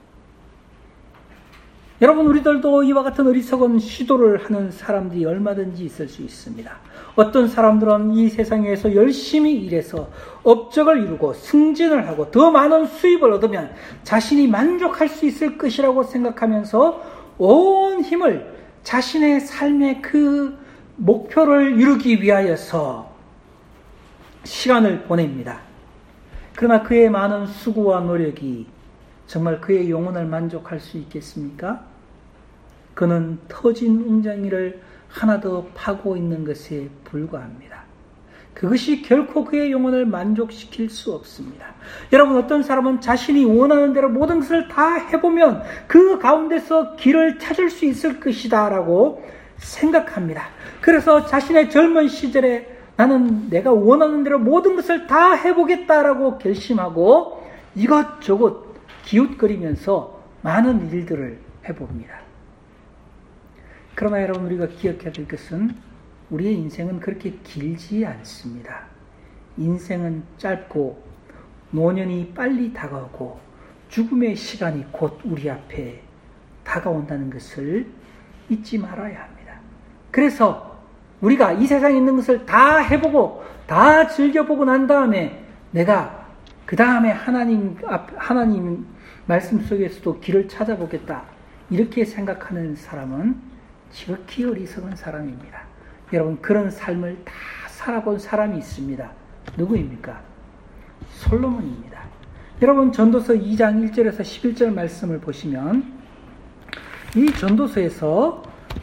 여러분, 우리들도 이와 같은 어리석은 시도를 하는 사람들이 얼마든지 있을 수 있습니다. 어떤 사람들은 이 세상에서 열심히 일해서 업적을 이루고 승진을 하고 더 많은 수입을 얻으면 자신이 만족할 수 있을 것이라고 생각하면서 온 힘을 자신의 삶의 그 목표를 이루기 위하여서 시간을 보냅니다. 그러나 그의 많은 수고와 노력이 정말 그의 영혼을 만족할 수 있겠습니까? 그는 터진 웅덩이를 하나 더 파고 있는 것에 불과합니다. 그것이 결코 그의 영혼을 만족시킬 수 없습니다. 여러분, 어떤 사람은 자신이 원하는 대로 모든 것을 다 해보면 그 가운데서 길을 찾을 수 있을 것이다 라고 생각합니다. 그래서 자신의 젊은 시절에 나는 내가 원하는 대로 모든 것을 다 해보겠다라고 결심하고 이것저것 기웃거리면서 많은 일들을 해봅니다. 그러나 여러분, 우리가 기억해야 될 것은 우리의 인생은 그렇게 길지 않습니다. 인생은 짧고 노년이 빨리 다가오고 죽음의 시간이 곧 우리 앞에 다가온다는 것을 잊지 말아야 합니다. 그래서 우리가 이 세상에 있는 것을 다 해보고 다 즐겨보고 난 다음에 내가 그 다음에 하나님 말씀 속에서도 길을 찾아보겠다 이렇게 생각하는 사람은 지극히 어리석은 사람입니다. 여러분, 그런 삶을 다 살아본 사람이 있습니다. 누구입니까? 솔로몬입니다. 여러분, 전도서 2장 1절에서 11절 말씀을 보시면 이 전도서에서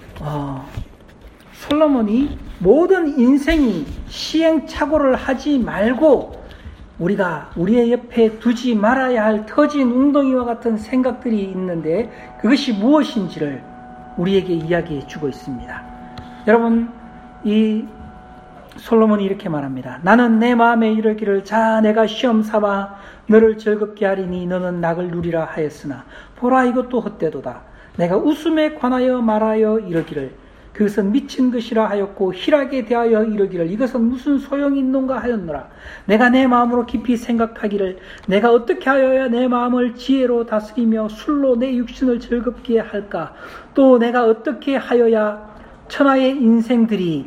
솔로몬이 모든 인생이 시행착오를 하지 말고 우리가 우리의 옆에 두지 말아야 할 터진 웅덩이와 같은 생각들이 있는데 그것이 무엇인지를 우리에게 이야기해 주고 있습니다. 여러분, 이 솔로몬이 이렇게 말합니다. 나는 내 마음에 이르기를 자 내가 시험 삼아 너를 즐겁게 하리니 너는 낙을 누리라 하였으나 보라 이것도 헛되도다. 내가 웃음에 관하여 말하여 이르기를 그것은 미친 것이라 하였고 희락에 대하여 이르기를 이것은 무슨 소용이 있는가 하였노라. 내가 내 마음으로 깊이 생각하기를 내가 어떻게 하여야 내 마음을 지혜로 다스리며 술로 내 육신을 즐겁게 할까. 또 내가 어떻게 하여야 천하의 인생들이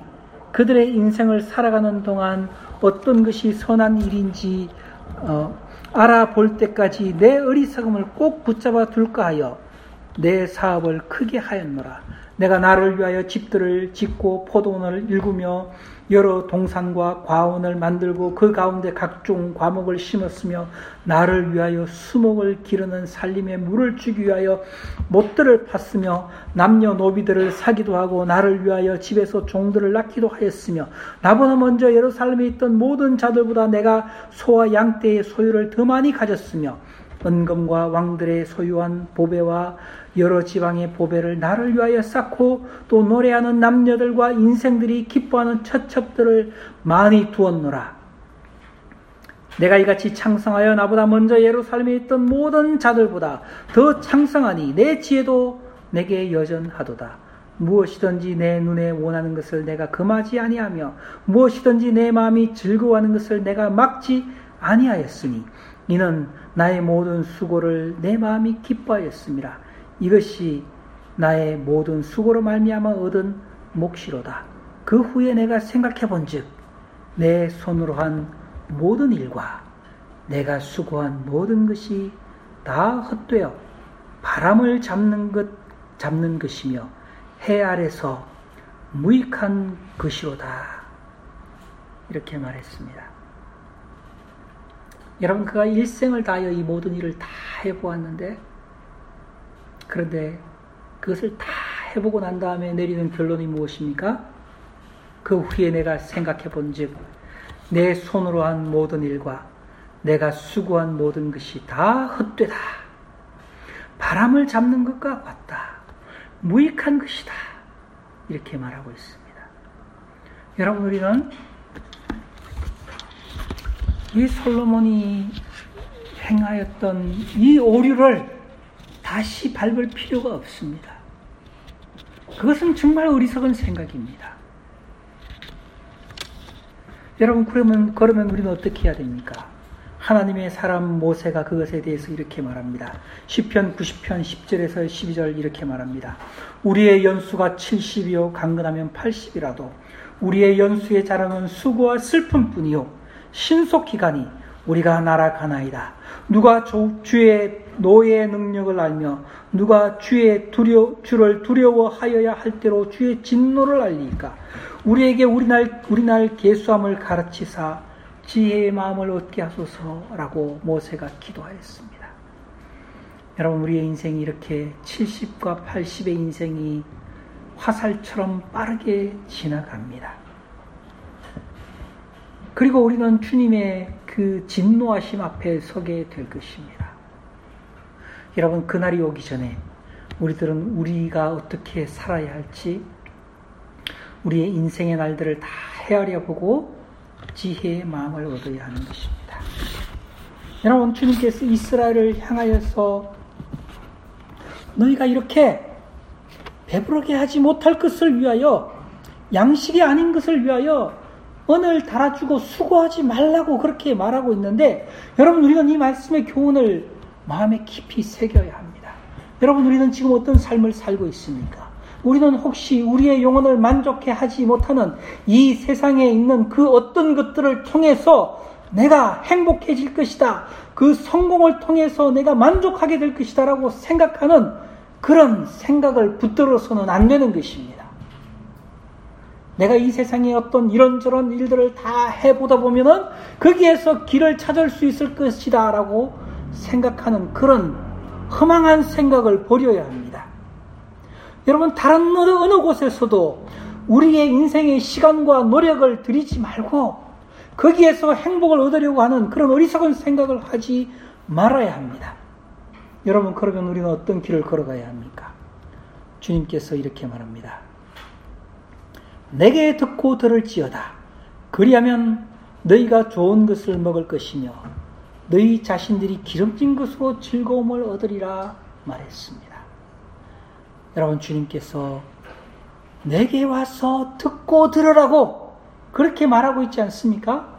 그들의 인생을 살아가는 동안 어떤 것이 선한 일인지 알아볼 때까지 내 어리석음을 꼭 붙잡아 둘까 하여 내 사업을 크게 하였노라. 내가 나를 위하여 집들을 짓고 포도원을 일구며 여러 동산과 과원을 만들고 그 가운데 각종 과목을 심었으며 나를 위하여 수목을 기르는 살림에 물을 주기 위하여 못들을 팠으며 남녀노비들을 사기도 하고 나를 위하여 집에서 종들을 낳기도 하였으며 나보다 먼저 예루살렘에 있던 모든 자들보다 내가 소와 양떼의 소유를 더 많이 가졌으며 은금과 왕들의 소유한 보배와 여러 지방의 보배를 나를 위하여 쌓고 또 노래하는 남녀들과 인생들이 기뻐하는 처첩들을 많이 두었노라. 내가 이같이 창성하여 나보다 먼저 예루살렘에 있던 모든 자들보다 더 창성하니 내 지혜도 내게 여전하도다. 무엇이든지 내 눈에 원하는 것을 내가 금하지 아니하며 무엇이든지 내 마음이 즐거워하는 것을 내가 막지 아니하였으니 이는 나의 모든 수고를 내 마음이 기뻐하였음이라. 이것이 나의 모든 수고로 말미암아 얻은 몫이로다. 그 후에 내가 생각해 본즉 내 손으로 한 모든 일과 내가 수고한 모든 것이 다 헛되어 바람을 잡는 것이며 해 아래서 무익한 것이로다. 이렇게 말했습니다. 여러분, 그가 일생을 다하여 이 모든 일을 다 해보았는데, 그런데 그것을 다 해보고 난 다음에 내리는 결론이 무엇입니까? 그 후에 내가 생각해 본즉 내 손으로 한 모든 일과 내가 수고한 모든 것이 다 헛되다. 바람을 잡는 것과 같다. 무익한 것이다. 이렇게 말하고 있습니다. 여러분, 우리는 이 솔로몬이 행하였던 이 오류를 다시 밟을 필요가 없습니다. 그것은 정말 어리석은 생각입니다. 여러분, 그러면 우리는 어떻게 해야 됩니까? 하나님의 사람 모세가 그것에 대해서 이렇게 말합니다. 시편 90편 10절에서 12절 이렇게 말합니다. 우리의 연수가 70이요 강건하면 80이라도 우리의 연수의 자랑은 수고와 슬픔뿐이요 신속히 가니 우리가 날아가나이다. 누가 주의 노예의 능력을 알며 누가 주를 두려워하여야 할 대로 주의 진노를 알리까? 우리에게 우리날 계수함을 가르치사 지혜의 마음을 얻게 하소서라고 모세가 기도하였습니다. 여러분, 우리의 인생이 이렇게 70과 80의 인생이 화살처럼 빠르게 지나갑니다. 그리고 우리는 주님의 그 진노하심 앞에 서게 될 것입니다. 여러분, 그날이 오기 전에 우리가 어떻게 살아야 할지 우리의 인생의 날들을 다 헤아려 보고 지혜의 마음을 얻어야 하는 것입니다. 여러분, 주님께서 이스라엘을 향하여서 너희가 이렇게 배부르게 하지 못할 것을 위하여, 양식이 아닌 것을 위하여 언을 달아주고 수고하지 말라고 그렇게 말하고 있는데, 여러분, 우리는 이 말씀의 교훈을 마음에 깊이 새겨야 합니다. 여러분, 우리는 지금 어떤 삶을 살고 있습니까? 우리는 혹시 우리의 영혼을 만족해 하지 못하는 이 세상에 있는 그 어떤 것들을 통해서 내가 행복해질 것이다, 그 성공을 통해서 내가 만족하게 될 것이다 라고 생각하는 그런 생각을 붙들어서는 안 되는 것입니다. 내가 이 세상에 어떤 이런저런 일들을 다 해보다 보면은 거기에서 길을 찾을 수 있을 것이다 라고 생각하는 그런 허망한 생각을 버려야 합니다. 여러분, 다른 어느 곳에서도 우리의 인생의 시간과 노력을 들이지 말고 거기에서 행복을 얻으려고 하는 그런 어리석은 생각을 하지 말아야 합니다. 여러분, 그러면 우리는 어떤 길을 걸어가야 합니까? 주님께서 이렇게 말합니다. 내게 듣고 들을지어다. 그리하면 너희가 좋은 것을 먹을 것이며 너희 자신들이 기름진 것으로 즐거움을 얻으리라 말했습니다. 여러분, 주님께서 내게 와서 듣고 들으라고 그렇게 말하고 있지 않습니까?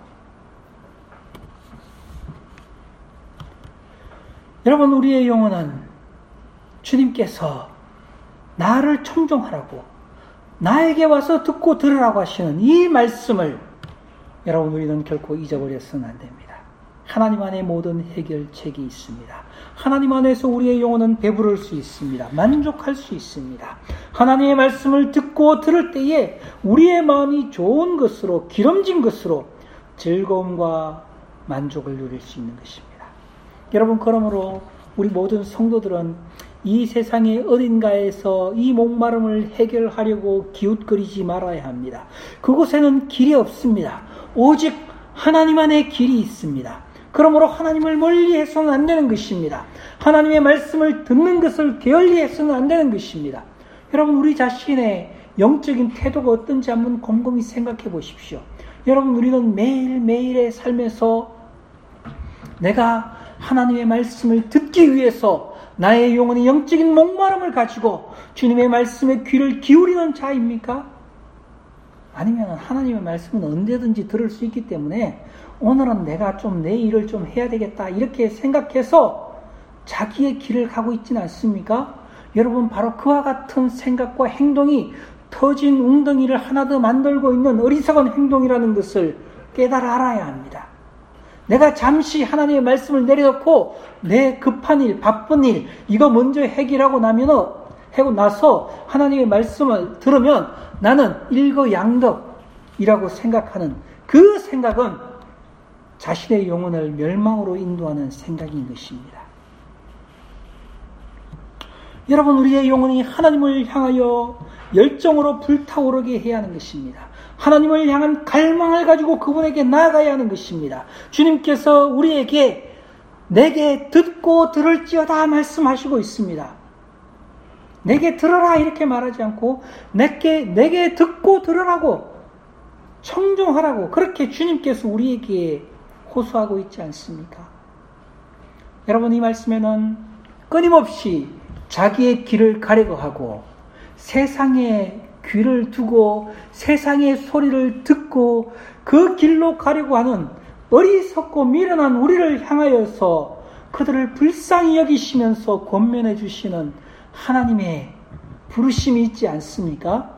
여러분, 우리의 영혼은 주님께서 나를 청종하라고, 나에게 와서 듣고 들으라고 하시는 이 말씀을 여러분 우리는 결코 잊어버려서는 안 됩니다. 하나님 안에 모든 해결책이 있습니다. 하나님 안에서 우리의 영혼은 배부를 수 있습니다. 만족할 수 있습니다. 하나님의 말씀을 듣고 들을 때에 우리의 마음이 좋은 것으로 기름진 것으로 즐거움과 만족을 누릴 수 있는 것입니다. 여러분 그러므로 우리 모든 성도들은 이 세상의 어딘가에서 이 목마름을 해결하려고 기웃거리지 말아야 합니다. 그곳에는 길이 없습니다. 오직 하나님 안에 길이 있습니다. 그러므로 하나님을 멀리해서는 안 되는 것입니다. 하나님의 말씀을 듣는 것을 게을리해서는 안 되는 것입니다. 여러분 우리 자신의 영적인 태도가 어떤지 한번 곰곰이 생각해 보십시오. 여러분 우리는 매일매일의 삶에서 내가 하나님의 말씀을 듣기 위해서 나의 영혼의 영적인 목마름을 가지고 주님의 말씀에 귀를 기울이는 자입니까? 아니면 하나님의 말씀은 언제든지 들을 수 있기 때문에 오늘은 내가 좀 내 일을 좀 해야 되겠다 이렇게 생각해서 자기의 길을 가고 있지는 않습니까? 여러분 바로 그와 같은 생각과 행동이 터진 웅덩이를 하나 더 만들고 있는 어리석은 행동이라는 것을 깨달아 알아야 합니다. 내가 잠시 하나님의 말씀을 내려놓고 내 급한 일, 바쁜 일 이거 먼저 해결하고 나서 하나님의 말씀을 들으면 나는 일거양득이라고 생각하는 그 생각은 자신의 영혼을 멸망으로 인도하는 생각인 것입니다. 여러분 우리의 영혼이 하나님을 향하여 열정으로 불타오르게 해야 하는 것입니다. 하나님을 향한 갈망을 가지고 그분에게 나아가야 하는 것입니다. 주님께서 우리에게 내게 듣고 들을지어다 말씀하시고 있습니다. 내게 들으라 이렇게 말하지 않고 내게 듣고 들으라고 청종하라고 그렇게 주님께서 우리에게 호소하고 있지 않습니까? 여러분 이 말씀에는 끊임없이 자기의 길을 가려고 하고 세상에 귀를 두고 세상의 소리를 듣고 그 길로 가려고 하는 어리석고 미련한 우리를 향하여서 그들을 불쌍히 여기시면서 권면해 주시는 하나님의 부르심이 있지 않습니까?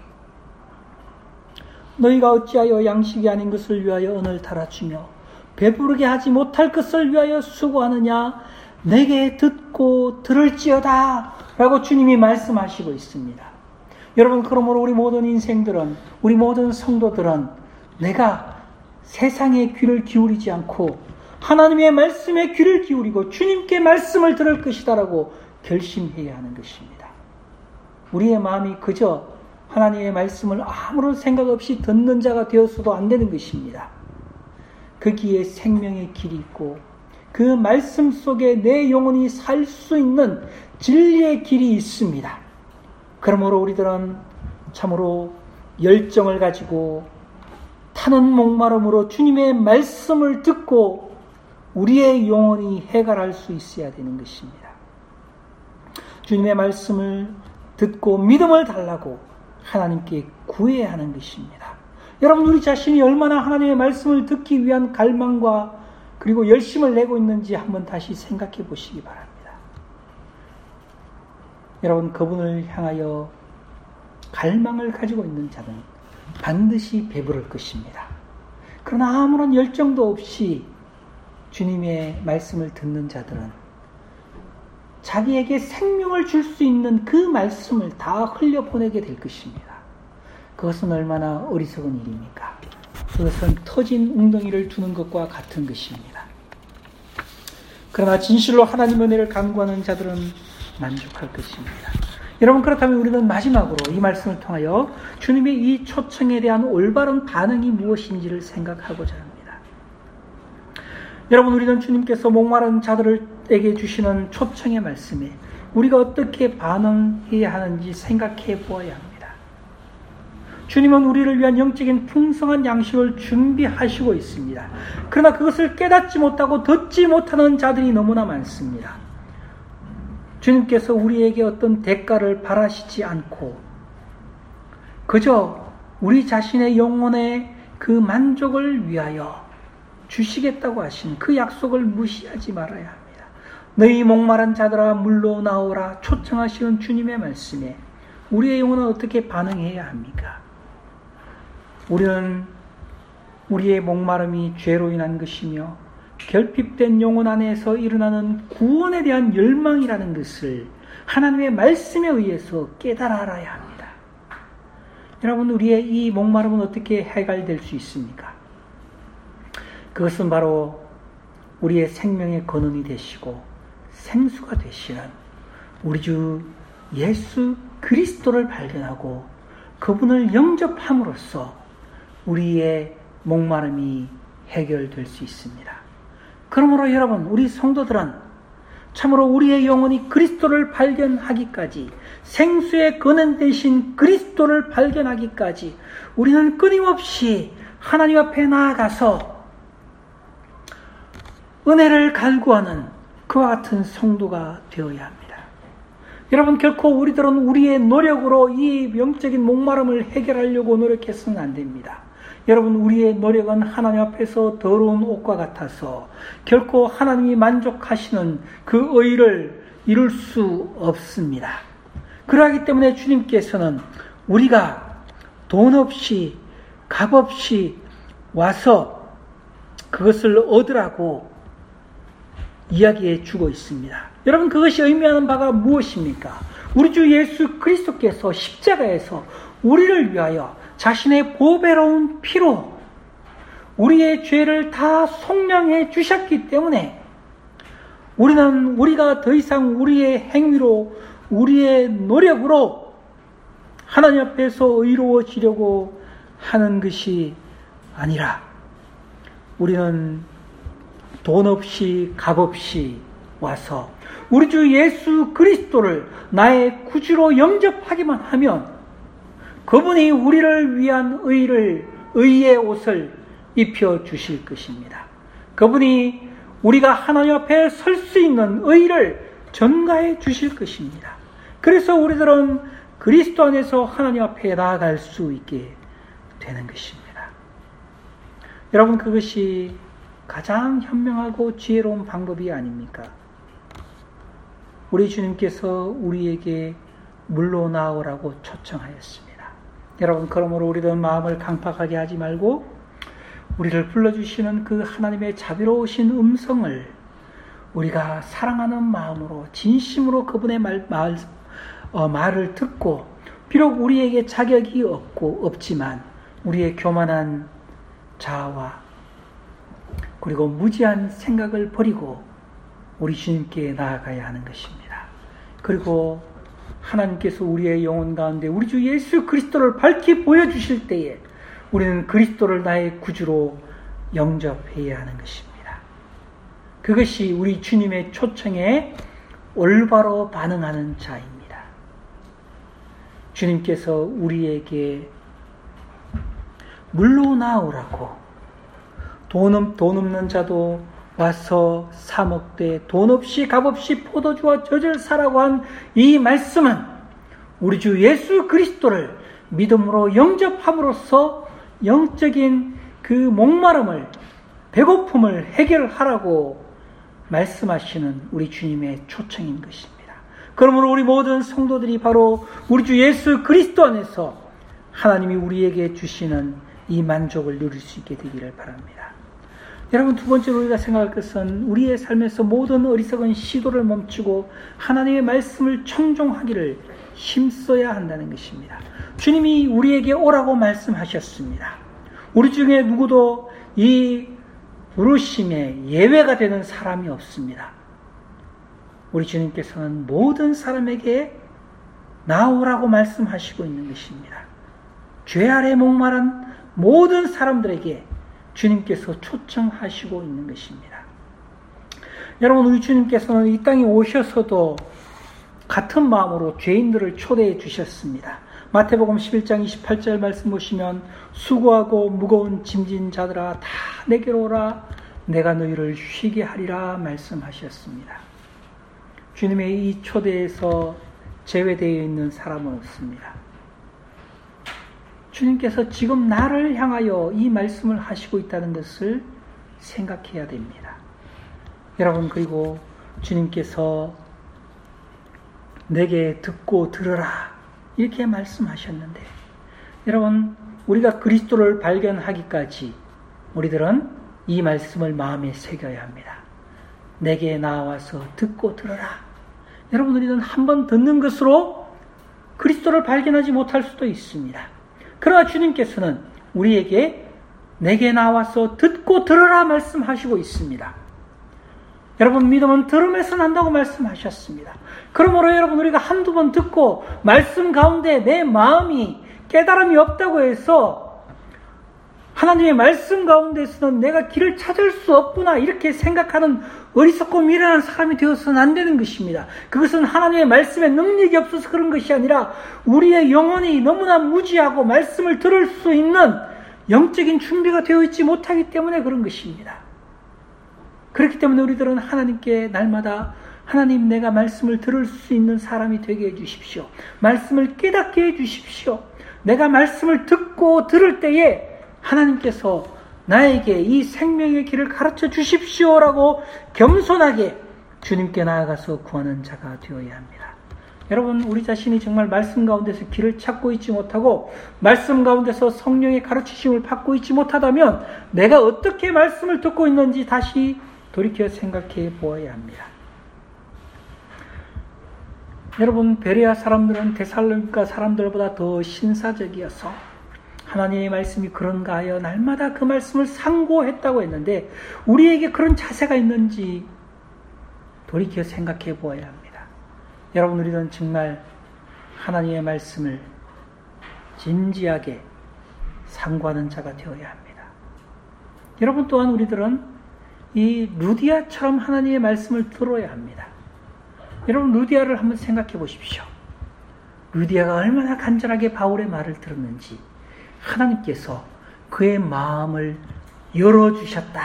너희가 어찌하여 양식이 아닌 것을 위하여 언을 달아주며 배부르게 하지 못할 것을 위하여 수고하느냐? 내게 듣고 들을지어다 라고 주님이 말씀하시고 있습니다. 여러분 그러므로 우리 모든 인생들은 우리 모든 성도들은 내가 세상에 귀를 기울이지 않고 하나님의 말씀에 귀를 기울이고 주님께 말씀을 들을 것이다 라고 결심해야 하는 것입니다. 우리의 마음이 그저 하나님의 말씀을 아무런 생각 없이 듣는 자가 되어서도 안 되는 것입니다. 거기에 생명의 길이 있고 그 말씀 속에 내 영혼이 살 수 있는 진리의 길이 있습니다. 그러므로 우리들은 참으로 열정을 가지고 타는 목마름으로 주님의 말씀을 듣고 우리의 영혼이 해결할 수 있어야 되는 것입니다. 주님의 말씀을 듣고 믿음을 달라고 하나님께 구해야 하는 것입니다. 여러분 우리 자신이 얼마나 하나님의 말씀을 듣기 위한 갈망과 그리고 열심을 내고 있는지 한번 다시 생각해 보시기 바랍니다. 여러분 그분을 향하여 갈망을 가지고 있는 자는 반드시 배부를 것입니다. 그러나 아무런 열정도 없이 주님의 말씀을 듣는 자들은 자기에게 생명을 줄 수 있는 그 말씀을 다 흘려보내게 될 것입니다. 그것은 얼마나 어리석은 일입니까? 그것은 터진 웅덩이를 두는 것과 같은 것입니다. 그러나 진실로 하나님의 은혜를 간구하는 자들은 만족할 것입니다. 여러분 그렇다면 우리는 마지막으로 이 말씀을 통하여 주님의 이 초청에 대한 올바른 반응이 무엇인지를 생각하고자 합니다. 여러분 우리는 주님께서 목마른 자들에게 주시는 초청의 말씀에 우리가 어떻게 반응해야 하는지 생각해 보아야 합니다. 주님은 우리를 위한 영적인 풍성한 양식을 준비하시고 있습니다. 그러나 그것을 깨닫지 못하고 듣지 못하는 자들이 너무나 많습니다. 주님께서 우리에게 어떤 대가를 바라시지 않고 그저 우리 자신의 영혼의 그 만족을 위하여 주시겠다고 하신 그 약속을 무시하지 말아야 합니다. 너희 목마른 자들아 물로 나오라 초청하시는 주님의 말씀에 우리의 영혼은 어떻게 반응해야 합니까? 우리는 우리의 목마름이 죄로 인한 것이며 결핍된 영혼 안에서 일어나는 구원에 대한 열망이라는 것을 하나님의 말씀에 의해서 깨달아 알아야 합니다. 여러분, 우리의 이 목마름은 어떻게 해결될 수 있습니까? 그것은 바로 우리의 생명의 근원이 되시고 생수가 되시는 우리 주 예수 그리스도를 발견하고 그분을 영접함으로써 우리의 목마름이 해결될 수 있습니다. 그러므로 여러분, 우리 성도들은 참으로 우리의 영혼이 그리스도를 발견하기까지, 생수의 근원 되신 그리스도를 발견하기까지 우리는 끊임없이 하나님 앞에 나아가서 은혜를 갈구하는 그와 같은 성도가 되어야 합니다. 여러분, 결코 우리들은 우리의 노력으로 이 영적인 목마름을 해결하려고 노력해서는 안 됩니다. 여러분, 우리의 노력은 하나님 앞에서 더러운 옷과 같아서 결코 하나님이 만족하시는 그 의를 이룰 수 없습니다. 그러하기 때문에 주님께서는 우리가 돈 없이 값 없이 와서 그것을 얻으라고 이야기해 주고 있습니다. 여러분, 그것이 의미하는 바가 무엇입니까? 우리 주 예수 그리스도께서 십자가에서 우리를 위하여 자신의 보배로운 피로 우리의 죄를 다 속량해 주셨기 때문에 우리가 더 이상 우리의 행위로, 우리의 노력으로 하나님 앞에서 의로워지려고 하는 것이 아니라 우리는 돈 없이 값 없이 와서 우리 주 예수 그리스도를 나의 구주로 영접하기만 하면 그분이 우리를 위한 의의 옷을 입혀 주실 것입니다. 그분이 우리가 하나님 앞에 설 수 있는 의를 전가해 주실 것입니다. 그래서 우리들은 그리스도 안에서 하나님 앞에 나아갈 수 있게 되는 것입니다. 여러분, 그것이 가장 현명하고 지혜로운 방법이 아닙니까? 우리 주님께서 우리에게 물로 나오라고 초청하였습니다. 여러분, 그러므로 우리들은 마음을 강팍하게 하지 말고 우리를 불러주시는 그 하나님의 자비로우신 음성을 우리가 사랑하는 마음으로 진심으로 그분의 말을 듣고, 비록 우리에게 자격이 없지만 우리의 교만한 자아와 그리고 무지한 생각을 버리고 우리 주님께 나아가야 하는 것입니다. 그리고 하나님께서 우리의 영혼 가운데 우리 주 예수 그리스도를 밝히 보여주실 때에 우리는 그리스도를 나의 구주로 영접해야 하는 것입니다. 그것이 우리 주님의 초청에 올바로 반응하는 자입니다. 주님께서 우리에게 물로 나오라고, 돈 없는 자도 와서 사 먹되 돈 없이 값 없이 포도주와 젖을 사라고 한 이 말씀은 우리 주 예수 그리스도를 믿음으로 영접함으로써 영적인 그 목마름을, 배고픔을 해결하라고 말씀하시는 우리 주님의 초청인 것입니다. 그러므로 우리 모든 성도들이 바로 우리 주 예수 그리스도 안에서 하나님이 우리에게 주시는 이 만족을 누릴 수 있게 되기를 바랍니다. 여러분, 두 번째로 우리가 생각할 것은 우리의 삶에서 모든 어리석은 시도를 멈추고 하나님의 말씀을 청종하기를 힘써야 한다는 것입니다. 주님이 우리에게 오라고 말씀하셨습니다. 우리 중에 누구도 이 부르심에 예외가 되는 사람이 없습니다. 우리 주님께서는 모든 사람에게 나오라고 말씀하시고 있는 것입니다. 죄 아래 목마른 모든 사람들에게 주님께서 초청하시고 있는 것입니다. 여러분, 우리 주님께서는 이 땅에 오셔서도 같은 마음으로 죄인들을 초대해 주셨습니다. 마태복음 11장 28절 말씀 보시면 수고하고 무거운 짐진 자들아 다 내게로 오라, 내가 너희를 쉬게 하리라 말씀하셨습니다. 주님의 이 초대에서 제외되어 있는 사람은 없습니다. 주님께서 지금 나를 향하여 이 말씀을 하시고 있다는 것을 생각해야 됩니다. 여러분, 그리고 주님께서 내게 듣고 들으라 이렇게 말씀하셨는데, 여러분, 우리가 그리스도를 발견하기까지 우리들은 이 말씀을 마음에 새겨야 합니다. 내게 나와서 듣고 들어라. 여러분, 우리는 한번 듣는 것으로 그리스도를 발견하지 못할 수도 있습니다. 그러나 주님께서는 우리에게 내게 나와서 듣고 들어라 말씀하시고 있습니다. 여러분, 믿음은 들음에서 난다고 말씀하셨습니다. 그러므로 여러분, 우리가 한두 번 듣고 말씀 가운데 내 마음이 깨달음이 없다고 해서 하나님의 말씀 가운데서는 내가 길을 찾을 수 없구나 이렇게 생각하는 어리석고 미련한 사람이 되어서는 안 되는 것입니다. 그것은 하나님의 말씀에 능력이 없어서 그런 것이 아니라 우리의 영혼이 너무나 무지하고 말씀을 들을 수 있는 영적인 준비가 되어 있지 못하기 때문에 그런 것입니다. 그렇기 때문에 우리들은 하나님께 날마다 하나님, 내가 말씀을 들을 수 있는 사람이 되게 해주십시오. 말씀을 깨닫게 해주십시오. 내가 말씀을 듣고 들을 때에 하나님께서 나에게 이 생명의 길을 가르쳐 주십시오라고 겸손하게 주님께 나아가서 구하는 자가 되어야 합니다. 여러분, 우리 자신이 정말 말씀 가운데서 길을 찾고 있지 못하고 말씀 가운데서 성령의 가르치심을 받고 있지 못하다면 내가 어떻게 말씀을 듣고 있는지 다시 돌이켜 생각해 보아야 합니다. 여러분, 베레아 사람들은 데살로니가 사람들보다 더 신사적이어서 하나님의 말씀이 그런가 하여 날마다 그 말씀을 상고했다고 했는데 우리에게 그런 자세가 있는지 돌이켜 생각해 보아야 합니다. 여러분, 우리는 정말 하나님의 말씀을 진지하게 상고하는 자가 되어야 합니다. 여러분, 또한 우리들은 이 루디아처럼 하나님의 말씀을 들어야 합니다. 여러분, 루디아를 한번 생각해 보십시오. 루디아가 얼마나 간절하게 바울의 말을 들었는지 하나님께서 그의 마음을 열어주셨다.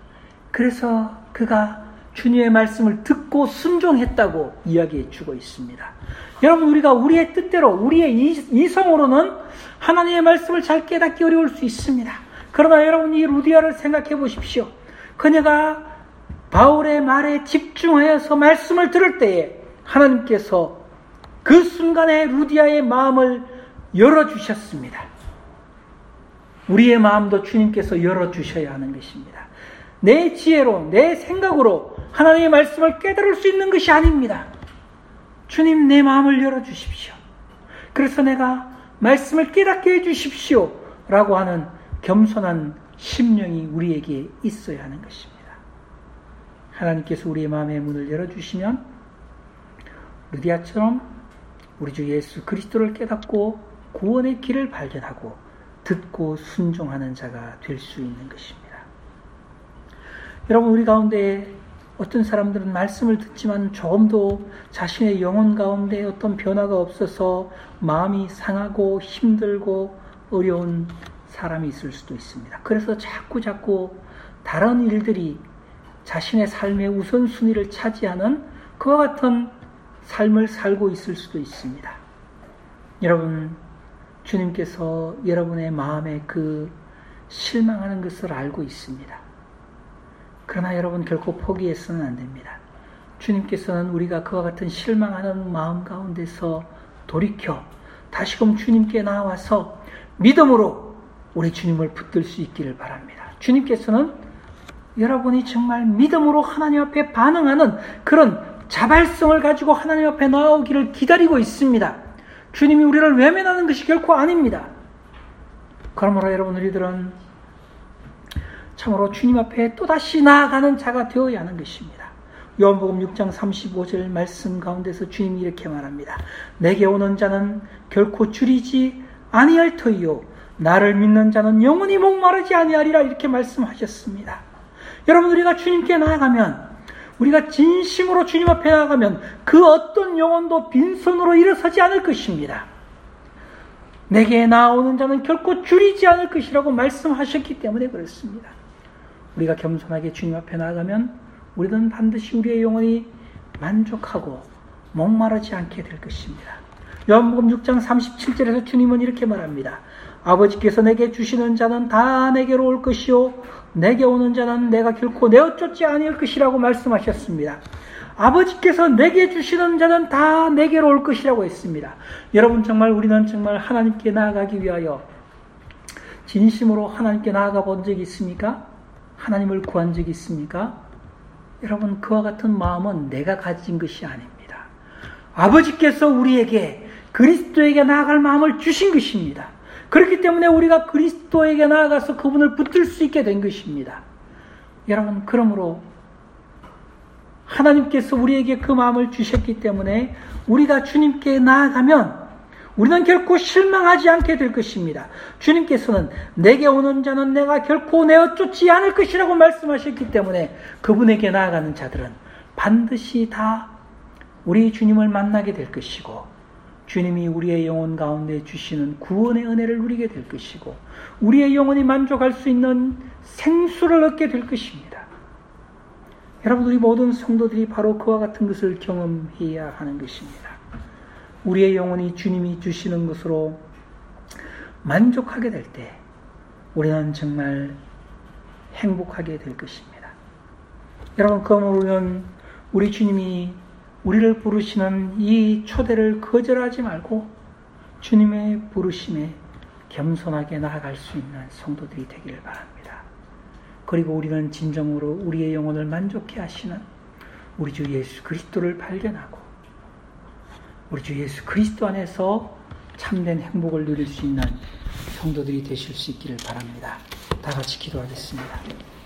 그래서 그가 주님의 말씀을 듣고 순종했다고 이야기해 주고 있습니다. 여러분, 우리가 우리의 뜻대로 우리의 이성으로는 하나님의 말씀을 잘 깨닫기 어려울 수 있습니다. 그러나 여러분, 이 루디아를 생각해 보십시오. 그녀가 바울의 말에 집중하여서 말씀을 들을 때에 하나님께서 그 순간에 루디아의 마음을 열어주셨습니다. 우리의 마음도 주님께서 열어주셔야 하는 것입니다. 내 지혜로, 내 생각으로 하나님의 말씀을 깨달을 수 있는 것이 아닙니다. 주님, 내 마음을 열어주십시오. 그래서 내가 말씀을 깨닫게 해주십시오 라고 하는 겸손한 심령이 우리에게 있어야 하는 것입니다. 하나님께서 우리의 마음의 문을 열어주시면 루디아처럼 우리 주 예수 그리스도를 깨닫고 구원의 길을 발견하고 듣고 순종하는 자가 될 수 있는 것입니다. 여러분, 우리 가운데 어떤 사람들은 말씀을 듣지만 조금도 자신의 영혼 가운데 어떤 변화가 없어서 마음이 상하고 힘들고 어려운 사람이 있을 수도 있습니다. 그래서 자꾸 다른 일들이 자신의 삶의 우선순위를 차지하는 그와 같은 삶을 살고 있을 수도 있습니다. 여러분, 주님께서 여러분의 마음에 그 실망하는 것을 알고 있습니다. 그러나 여러분, 결코 포기해서는 안 됩니다. 주님께서는 우리가 그와 같은 실망하는 마음 가운데서 돌이켜 다시금 주님께 나와서 믿음으로 우리 주님을 붙들 수 있기를 바랍니다. 주님께서는 여러분이 정말 믿음으로 하나님 앞에 반응하는 그런 자발성을 가지고 하나님 앞에 나오기를 기다리고 있습니다. 주님이 우리를 외면하는 것이 결코 아닙니다. 그러므로 여러분, 우리들은 참으로 주님 앞에 또다시 나아가는 자가 되어야 하는 것입니다. 요한복음 6장 35절 말씀 가운데서 주님이 이렇게 말합니다. 내게 오는 자는 결코 줄이지 아니할 터이요 나를 믿는 자는 영원히 목마르지 아니하리라 이렇게 말씀하셨습니다. 여러분, 우리가 주님께 나아가면, 우리가 진심으로 주님 앞에 나아가면 그 어떤 영혼도 빈손으로 일어서지 않을 것입니다. 내게 나오는 자는 결코 줄이지 않을 것이라고 말씀하셨기 때문에 그렇습니다. 우리가 겸손하게 주님 앞에 나아가면 우리는 반드시 우리의 영혼이 만족하고 목마르지 않게 될 것입니다. 요한복음 6장 37절에서 주님은 이렇게 말합니다. 아버지께서 내게 주시는 자는 다 내게로 올 것이요 내게 오는 자는 내가 결코 내어쫓지 아니할 것이라고 말씀하셨습니다. 아버지께서 내게 주시는 자는 다 내게로 올 것이라고 했습니다. 여러분 정말 우리는 정말 하나님께 나아가기 위하여 진심으로 하나님께 나아가 본 적이 있습니까? 하나님을 구한 적이 있습니까? 여러분 그와 같은 마음은 내가 가진 것이 아닙니다. 아버지께서 우리에게 그리스도에게 나아갈 마음을 주신 것입니다. 그렇기 때문에 우리가 그리스도에게 나아가서 그분을 붙들 수 있게 된 것입니다. 여러분 그러므로 하나님께서 우리에게 그 마음을 주셨기 때문에 우리가 주님께 나아가면 우리는 결코 실망하지 않게 될 것입니다. 주님께서는 내게 오는 자는 내가 결코 내어 쫓지 않을 것이라고 말씀하셨기 때문에 그분에게 나아가는 자들은 반드시 다 우리 주님을 만나게 될 것이고 주님이 우리의 영혼 가운데 주시는 구원의 은혜를 누리게 될 것이고 우리의 영혼이 만족할 수 있는 생수를 얻게 될 것입니다. 여러분 우리 모든 성도들이 바로 그와 같은 것을 경험해야 하는 것입니다. 우리의 영혼이 주님이 주시는 것으로 만족하게 될 때 우리는 정말 행복하게 될 것입니다. 여러분 그러면 우리는 우리 주님이 우리를 부르시는 이 초대를 거절하지 말고 주님의 부르심에 겸손하게 나아갈 수 있는 성도들이 되기를 바랍니다. 그리고 우리는 진정으로 우리의 영혼을 만족해 하시는 우리 주 예수 그리스도를 발견하고 우리 주 예수 그리스도 안에서 참된 행복을 누릴 수 있는 성도들이 되실 수 있기를 바랍니다. 다 같이 기도하겠습니다.